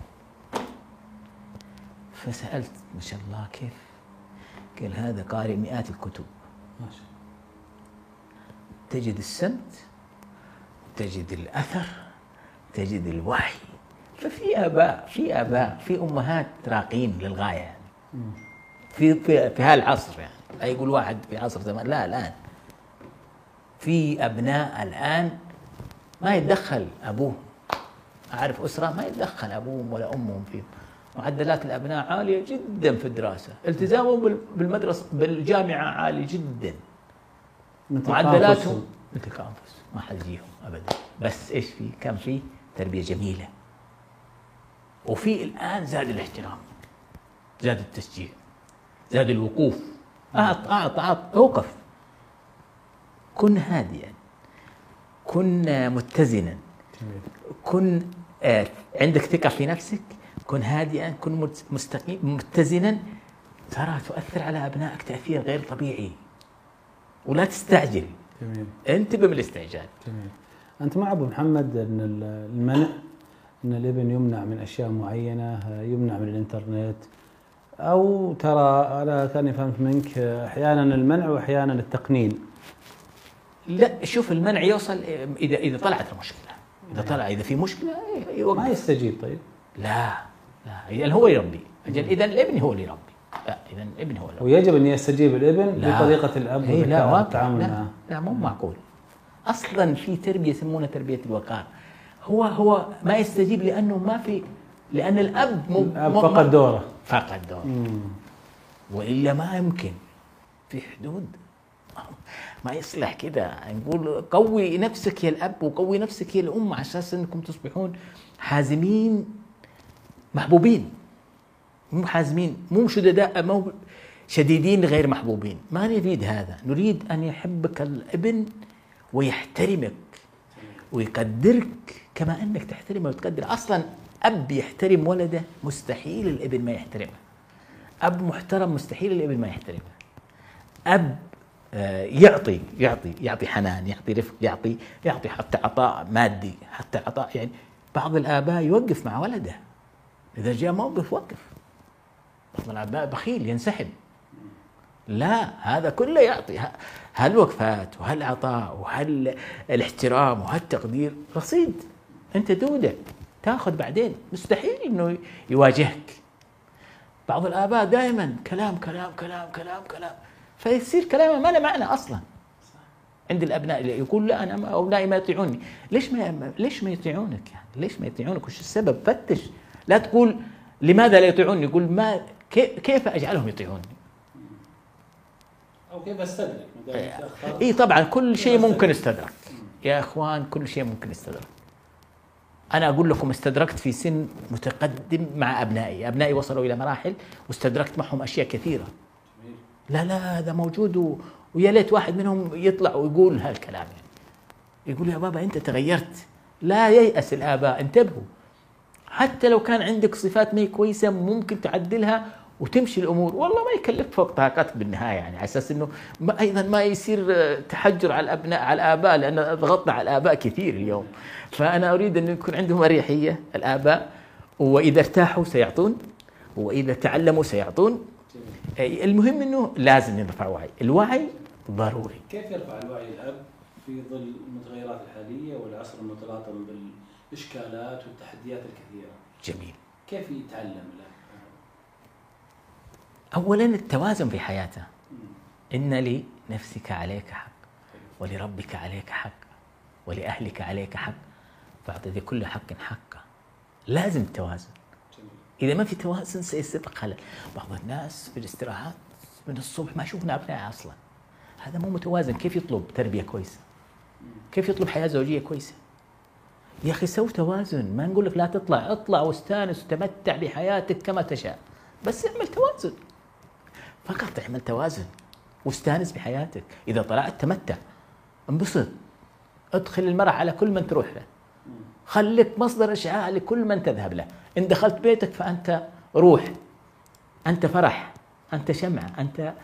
فسألت ما شاء الله كيف؟ قال هذا قارئ مئات الكتب. ما شاء الله. تجد السمت، تجد الأثر، تجد الوحي. ففي آباء في أمهات راقين للغاية يعني. في هالعصر يعني، لا يقول واحد في عصر زمان، لا، الآن في أبناء الآن ما يتدخل أبوهم. أعرف أسرة ما يتدخل أبوهم ولا أمهم فيهم. معدلات الأبناء عالية جدا في الدراسة، التزامهم بالمدرسة بالجامعة عالي جدا، معدلاتهم مثل كأنفس، ما حد يجيهم أبدا. بس إيش كان في تربية جميلة، وفي الآن زاد الاحترام، زاد التشجيع، زاد الوقوف. أوقف، كن هادئا، كن متزنا، كن عندك ثقة في نفسك، كن هادئا، كن مستقيم متزنا، ترى تؤثر على أبنائك تأثير غير طبيعي. ولا تستعجل. جميل. انتبه من الاستعجال. جميل. أنت مع أبو محمد أن المنع، أن الابن يمنع من أشياء معينة، يمنع من الإنترنت، أو ترى أنا كاني فهمت منك أحيانا المنع وأحيانا التقنين؟ لا، شوف، المنع يوصل إذا طلعت المشكلة، إذا في مشكلة ما يستجيب. طيب لا إذا هو يربي، إذا الابن هو اللي يربي. لا، إذا الابن هو اللي يربي. ويجب أن يستجيب الابن بطريقة الأب والتعامل معه. لا، مو معقول. أصلا في تربية يسمونها تربية الوقار. هو ما يستجيب لأن الأب فقد دوره. وإلا ما يمكن، في حدود ما يصلح كذا. نقول قوي نفسك يا الأب وقوي نفسك يا الأم، على أساس أنكم تصبحون حازمين محبوبين، مو حازمين، مو شدداء، مو شديدين غير محبوبين. ما نريد هذا، نريد أن يحبك الابن ويحترمك ويقدرك كما أنك تحترمه وتقدر. أصلا أب يحترم ولده مستحيل الابن ما يحترمه. أب محترم مستحيل الابن ما يحترمه. أب يعطي حنان، يعطي رفق، يعطي حتى عطاء مادي، حتى عطاء يعني. بعض الآباء يوقف مع ولده إذا جاء موقف، وقف. بعض الآباء بخيل ينسحب. لا، هذا كله يعطي هالوقفات وهالعطاء وهالاحترام وهالتقدير رصيد. أنت تودع تاخذ بعدين، مستحيل إنه يواجهك. بعض الآباء دائما كلام كلام كلام كلام كلام، فيصير كلامه ما له معنى أصلا عند الأبناء. اللي يقول لا، أنا أولادي ما يطيعوني. ليش ما يطيعونك يعني؟ ليش ما يطيعونك؟ وش السبب؟ فتش. لا تقول لماذا لا يطيعوني، يقول كيف أجعلهم يطيعوني، أو كيف أستدرك. طبعا كل شيء ممكن يستدرك يا إخوان، كل شيء ممكن يستدرك. أنا أقول لكم استدركت في سن متقدم مع أبنائي وصلوا إلى مراحل واستدركت معهم أشياء كثيرة. لا هذا موجود ويا ليت واحد منهم يطلع ويقول هالكلام يعني. يقول يا بابا أنت تغيرت. لا ييأس الآباء، انتبهوا، حتى لو كان عندك صفات ما هي كويسة ممكن تعدلها وتمشي الأمور، والله ما يكلف فوق طاقتك بالنهاية يعني، على أساس أنه أيضا ما يصير تحجر على الأبناء على الآباء، لأن ضغطنا على الآباء كثير اليوم. فأنا أريد أن يكون عندهم أريحية الآباء، وإذا ارتاحوا سيعطون، وإذا تعلموا سيعطون. المهم أنه لازم نرفع وعي، الوعي ضروري. كيف يرفع الوعي الأب في ظل المتغيرات الحالية والعصر المتلاطم بالإشكالات والتحديات الكثيرة؟ جميل. كيف يتعلم له؟ أولا التوازن في حياته. إن لنفسك عليك حق، ولربك عليك حق، ولأهلك عليك حق، فأعطي لكل حق حقه. لازم توازن. إذا ما في توازن سيصير خلل. بعض الناس في الاستراحات من الصبح ما شفنا أبنائه أصلا، هذا مو متوازن. كيف يطلب تربية كويسة؟ كيف يطلب حياة زوجية كويسة؟ يا أخي سوي توازن، ما نقول لك لا تطلع، اطلع واستانس وتمتع بحياتك كما تشاء، بس اعمل توازن، فقط اعمل توازن واستانس بحياتك. إذا طلعت تمتع، انبسط، ادخل المرح على كل من تروح له، خليك مصدر إشعاع لكل من تذهب له. إن دخلت بيتك فأنت روح، أنت فرح، أنت شمعة،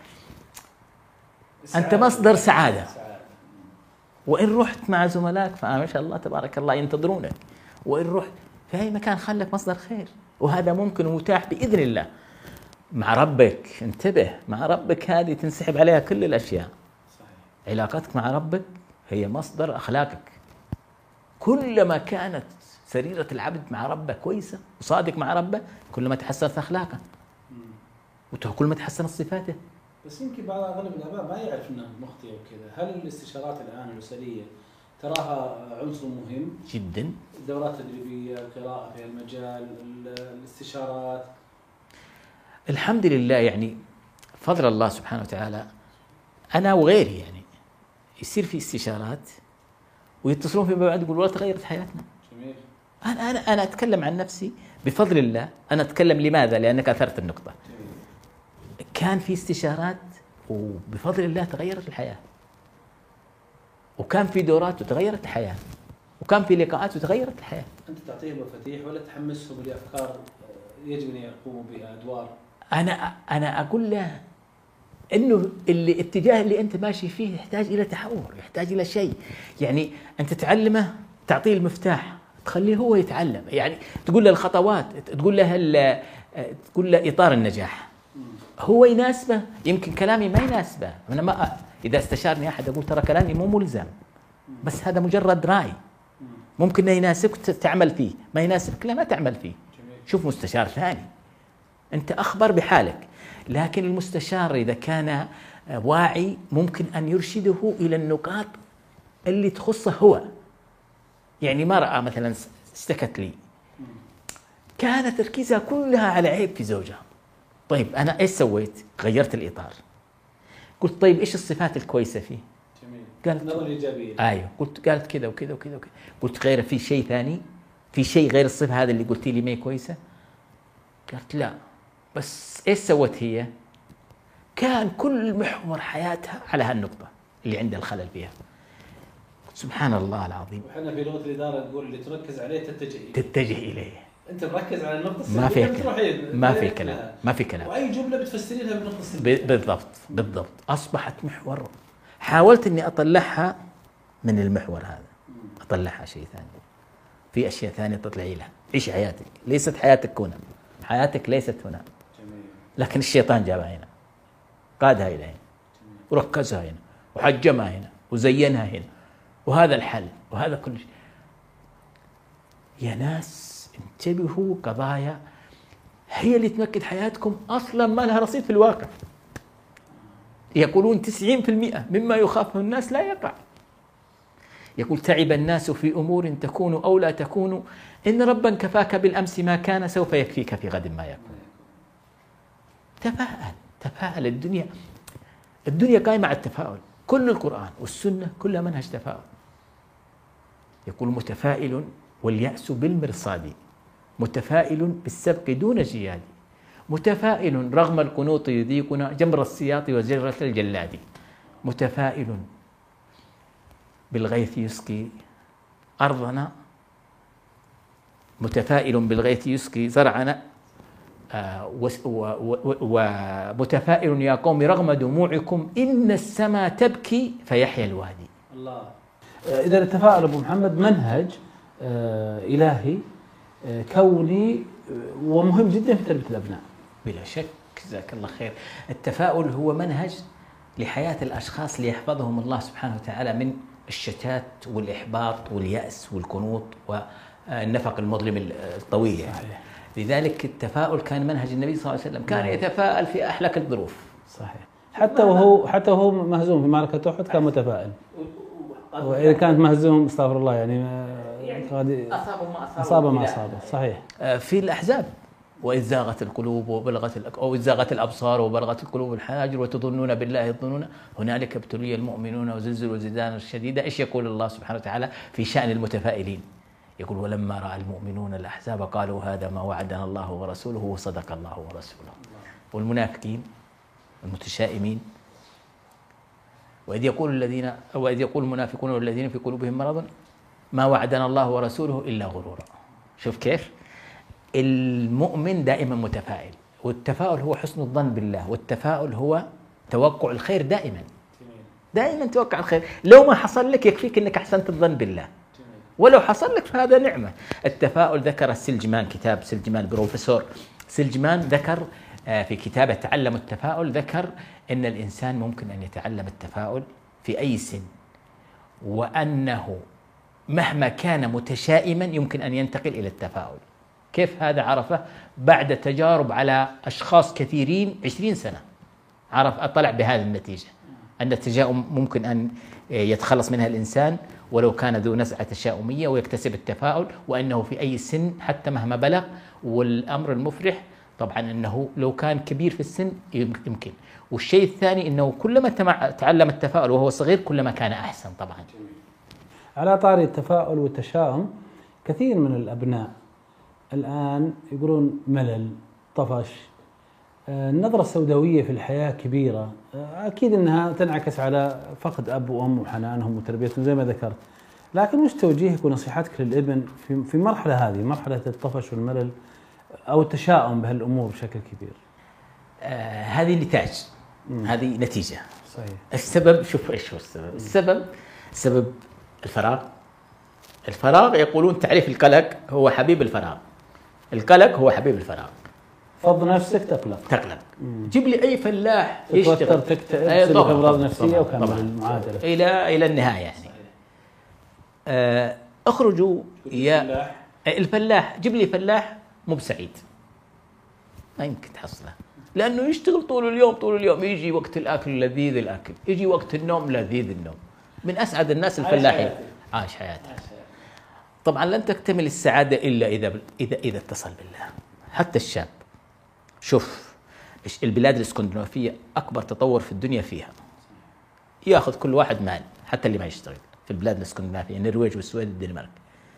أنت مصدر سعادة. وإن رحت مع زملائك فما شاء الله تبارك الله ينتظرونك، وإن رحت في أي مكان خلك مصدر خير، وهذا ممكن ومتاح بإذن الله. مع ربك انتبه، مع ربك هذه تنسحب عليها كل الأشياء. صحيح. علاقتك مع ربك هي مصدر أخلاقك. كلما كانت سريرة العبد مع ربه كويسة وصادق مع ربه، كلما تحسنت أخلاقه وكلما تحسنت صفاته. بس يمكن أغلب الآباء ما يعرف أنه مخطئ وكذا. هل الاستشارات الآن الأسرية تراها عنصر مهم؟ جدا. الدورات التدريبية، القراءة في المجال، الاستشارات. الحمد لله يعني فضل الله سبحانه وتعالى. أنا وغيري يعني يصير في استشارات ويتصلون فيما بعد يقول والله تغيرت حياتنا. جميل. أنا أتكلم عن نفسي بفضل الله. أنا أتكلم لماذا؟ لأنك أثرت النقطة. جميل. كان في استشارات وبفضل الله تغيرت الحياة، وكان في دورات وتغيرت الحياة، وكان في لقاءات وتغيرت الحياة. أنت تعطيهم مفاتيح ولا تحمسهم لأفكار يجب أن يقوموا بها أدوار؟ أنا أقول له إنه الاتجاه اللي أنت ماشي فيه يحتاج إلى تحور، يحتاج إلى شيء. يعني أنت تعلمه، تعطيه المفتاح، تخليه هو يتعلم. يعني تقول له الخطوات، تقول له إطار النجاح، هو يناسبه. يمكن كلامي ما يناسبه، أنا ما إذا استشارني أحد أقول ترى كلامي مو ملزم، بس هذا مجرد رأي. ممكن يناسبك تعمل فيه، ما يناسبك لا ما تعمل فيه. شوف مستشار ثاني، أنت أخبر بحالك. لكن المستشار إذا كان واعي ممكن أن يرشده إلى النقاط اللي تخصه هو. يعني مرأة مثلا اشتكت لي، كانت تركيزها كلها على عيب في زوجها. طيب أنا إيش سويت؟ غيرت الإطار، قلت طيب إيش الصفات الكويسة فيه؟ جميل. قالت نظرة إيجابية. أيوه. قالت كذا وكذا وكذا وكذا. قلت غير في شيء ثاني، في شيء غير الصفة هذا اللي قلتي لي ما هي كويسة؟ قالت لا. بس إيش سوت هي؟ كان كل محور حياتها على هالنقطة اللي عندها الخلل فيها. سبحان الله العظيم. وحنا في لغة الإدارة نقول اللي تركز عليه تتجه إليه. أنت مركز على النقطة السلبية، ما في كلام. وأي جملة بتفسرينها بالنقطة السلبية. بالضبط. أصبحت محور. حاولت إني أطلعها من المحور هذا، أطلعها شيء ثاني، في أشياء ثانية تطلعي لها. عيش حياتك، ليست حياتك هنا، حياتك ليست هنا. لكن الشيطان جابها هنا، قادها إلى هنا، وركزها هنا، وحجمها هنا، وزينها هنا، وهذا الحل وهذا كل شيء. يا ناس انتبهوا، قضايا هي اللي تمكن حياتكم أصلا ما لها رصيد في الواقع. يقولون 90% مما يخافه الناس لا يقع. يقول تعب الناس في أمور تكون أو لا تكون، إن ربا كفاك بالأمس ما كان سوف يكفيك في غد ما يكون. تفاءل. الدنيا قائمة على التفاؤل. كل القرآن والسنة كلها منهج تفاؤل. يقول متفائل واليأس بالمرصاد، متفائل بالسبق دون اجتهاد، متفائل رغم القنوط يذيقنا جمر السياط وزجرة الجلاد، متفائل بالغيث يسقي أرضنا، متفائل بالغيث يسقي زرعنا، ومتفائل يا قوم رغم دموعكم إن السماء تبكي فيحيى الوادي. الله. إذا التفاؤل أبو محمد منهج إلهي كوني ومهم جدا في تربية الأبناء. بلا شك، جزاك الله خير. التفاؤل هو منهج لحياة الأشخاص ليحفظهم الله سبحانه وتعالى من الشتات والإحباط واليأس والقنوط والنفق المظلم الطويل يعني. صحيح. لذلك التفاؤل كان منهج النبي صلى الله عليه وسلم، كان يتفاءل في أحلك الظروف. صحيح. حتى وهو مهزوم في معركة أحد كان متفائل. وإذا كانت مهزوم استغفر الله يعني أصاب ما أصابه. صحيح. في الأحزاب وإذ زاغت القلوب وإذ زاغت الأبصار وبلغت القلوب الحناجر وتظنون بالله الظنون هنالك ابتلي المؤمنون وزلزلوا زلزالا شديدا. إيش يقول الله سبحانه وتعالى في شأن المتفائلين؟ يقول ولما رأى المؤمنون الأحزاب قالوا هذا ما وعدنا الله ورسوله وصدق الله ورسوله. والمنافقين المتشائمين وإذ يقول المنافقون والذين في قلوبهم مرض ما وعدنا الله ورسوله إلا غرورا. شوف كيف المؤمن دائما متفائل، والتفاؤل هو حسن الظن بالله، والتفاؤل هو توقع الخير دائما. دائما توقع الخير، لو ما حصل لك يكفيك انك احسنت الظن بالله، ولو حصل لك فهذا نعمة. التفاؤل ذكر السلجمان، كتاب سلجمان بروفيسور سلجمان ذكر في كتابه تعلم التفاؤل، ذكر ان الانسان ممكن ان يتعلم التفاؤل في اي سن، وانه مهما كان متشائما يمكن ان ينتقل الى التفاؤل. كيف هذا عرفه؟ بعد تجارب على أشخاص كثيرين 20 سنة أطلع بهذه النتيجة، أن التشاؤم ممكن أن يتخلص منها الإنسان ولو كان ذو نزعة تشاؤمية ويكتسب التفاؤل، وأنه في أي سن حتى مهما بلغ. والأمر المفرح طبعا أنه لو كان كبير في السن يمكن. والشيء الثاني أنه كلما تعلم التفاؤل وهو صغير كلما كان أحسن طبعا. على طاري التفاؤل والتشاؤم، كثير من الأبناء الآن يقولون ملل، طفش، النظرة السوداوية في الحياة كبيرة. أكيد أنها تنعكس على فقد أب وأم وحنانهم وتربيتهم زي ما ذكرت، لكن وش توجيهك ونصيحتك للابن في مرحلة هذه، مرحلة الطفش والملل أو التشاؤم بهالأمور بشكل كبير؟ هذه نتاج، هذه نتيجة. صحيح. السبب، شوف إيش هو السبب. السبب الفراغ يقولون تعريف القلق هو حبيب الفراغ. القلق هو حبيب الفراغ. فض نفسك تقلق. جيب لي اي فلاح يشتغل تكتئب، امراض نفسيه وكمل المعادله الى النهايه يعني. اخرجوا يا الفلاح، جيب لي فلاح مو بسعيد، ما يمكن تحصله، لانه يشتغل طول اليوم، يجي وقت الاكل لذيذ الاكل، يجي وقت النوم لذيذ النوم. من اسعد الناس الفلاحين، عاش حياته. طبعا لن تكتمل السعاده الا اذا اتصل بالله. حتى الشاب، شوف البلاد الاسكندنافيه اكبر تطور في الدنيا فيها، ياخذ كل واحد مال حتى اللي ما يشتغل في البلاد الاسكندنافيه، النرويج والسويد والدنمارك،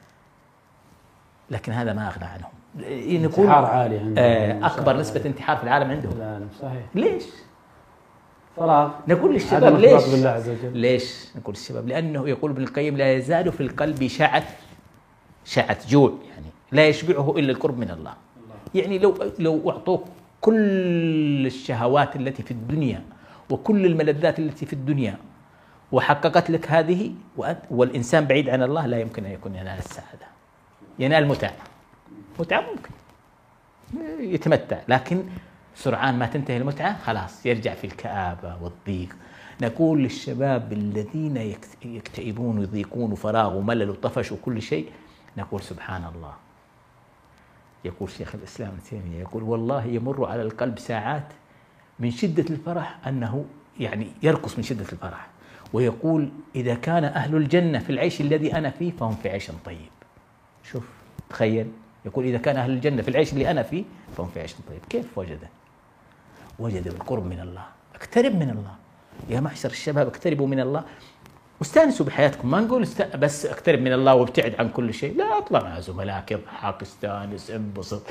لكن هذا ما اغنى عنهم. انتحار عالي عندهم، اكبر نسبه انتحار في العالم عندهم. العالم. صحيح. ليش؟ فراغ. نقول للشباب ليش نقول للشباب؟ لانه يقول ابن القيم لا يزال في القلب شعث جوع، يعني لا يشبعه الا القرب من الله. يعني لو اعطوك كل الشهوات التي في الدنيا وكل الملذات التي في الدنيا وحققت لك هذه والإنسان بعيد عن الله، لا يمكن أن يكون ينال السعادة. ينال متعة ممكن يتمتع، لكن سرعان ما تنتهي المتعة خلاص يرجع في الكآبة والضيق. نقول للشباب الذين يكتئبون ويضيقون وفراغ وملل وطفش وكل شيء، نقول سبحان الله. يقول شيخ الإسلام ابن تيمية، يقول والله يمر على القلب ساعات من شدة الفرح أنه يعني يرقص من شدة الفرح، ويقول إذا كان أهل الجنة في العيش الذي أنا فيه فهم في عيش طيب. شوف تخيل، يقول إذا كان أهل الجنة في العيش اللي أنا فيه فهم في عيش طيب. كيف وجد القرب من الله. اقترب من الله يا معشر الشباب، اقتربوا من الله. واستانسوا بحياتكم. ما نقول بس اقترب من الله وابتعد عن كل شيء، لا، اطلع مع زملائك، اضحك، استانس، انبسط،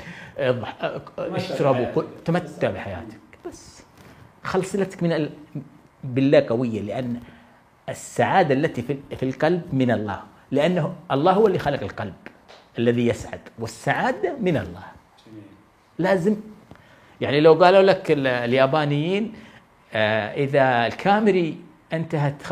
اشرب، تمتع بحياتك، بس خلص صلتك بالله قوية، لأن السعادة التي في القلب من الله، لأنه الله هو اللي خلق القلب الذي يسعد، والسعادة من الله. لازم يعني لو قالوا لك اليابانيين إذا الكاميري انتهت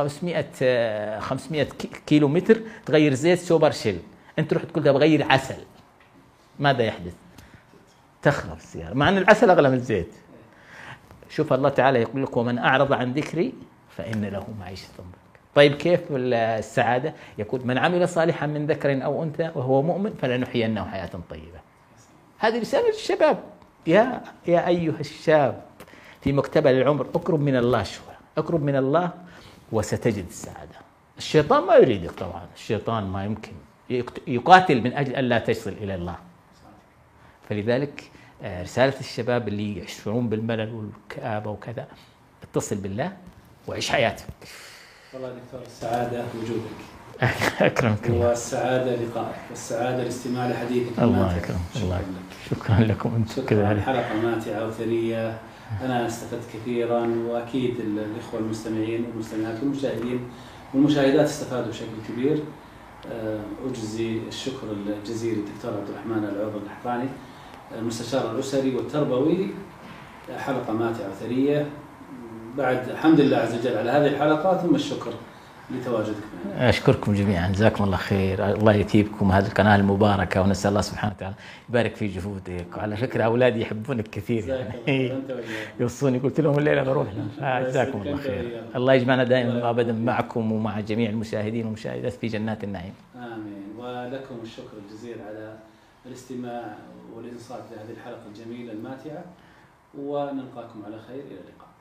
500 كيلو متر تغير زيت سوبر شيل، أنت تروح تقول ده بغير عسل، ماذا يحدث؟ تخرب السيارة، مع أن العسل أغلى من الزيت. شوف الله تعالى يقول لك ومن أعرض عن ذكري فإن له معيشة ضنكا. طيب كيف السعادة؟ يقول من عمل صالحا من ذكر أو أنثى وهو مؤمن فلنحيينه حياة طيبة. هذه رسالة للشباب، يا أيها الشاب في مقتبل العمر اقرب من الله شوي، اقرب من الله وستجد السعادة. الشيطان ما يريدك طبعا، الشيطان ما يمكن يقاتل من أجل ألا تصل إلى الله. فلذلك رسالة الشباب اللي يشعرون بالملل والكآبة وكذا، اتصل بالله وعيش حياتك. والله دكتور، السعادة وجودك أكرمك، والسعادة لقائك، والسعادة الاستماع لحديثك. الله يكرمك، الله شكرا لكم أنتم كذلك. حلقة ماتعة وثرية، أنا استفدت كثيرا، وأكيد الإخوة المستمعين والمستمعات والمشاهدين والمشاهدات استفادوا بشكل كبير. أجزي الشكر الجزيل للدكتور عبد الرحمن العوض القحطاني، المستشار الأسري والتربوي. حلقة ماتعة وثرية، بعد الحمد لله عز وجل على هذه الحلقة، ثم الشكر لتواجدك معنا. أشكركم جميعا، جزاكم الله خير، الله يثيبكم هذه القناة المباركة، ونسأل الله سبحانه وتعالى يبارك في جهودك. وعلى فكرة أولادي يحبونك كثير يعني يوصوني، قلت لهم الليلة بروح. جزاكم الله خير، الله يجمعنا دائما وأبدا معكم ومع جميع المشاهدين والمشاهدات في جنات النعيم. آمين. ولكم الشكر الجزيل على الاستماع والإنصات لهذه الحلقة الجميلة الماتعة، ونلقاكم على خير، إلى اللقاء.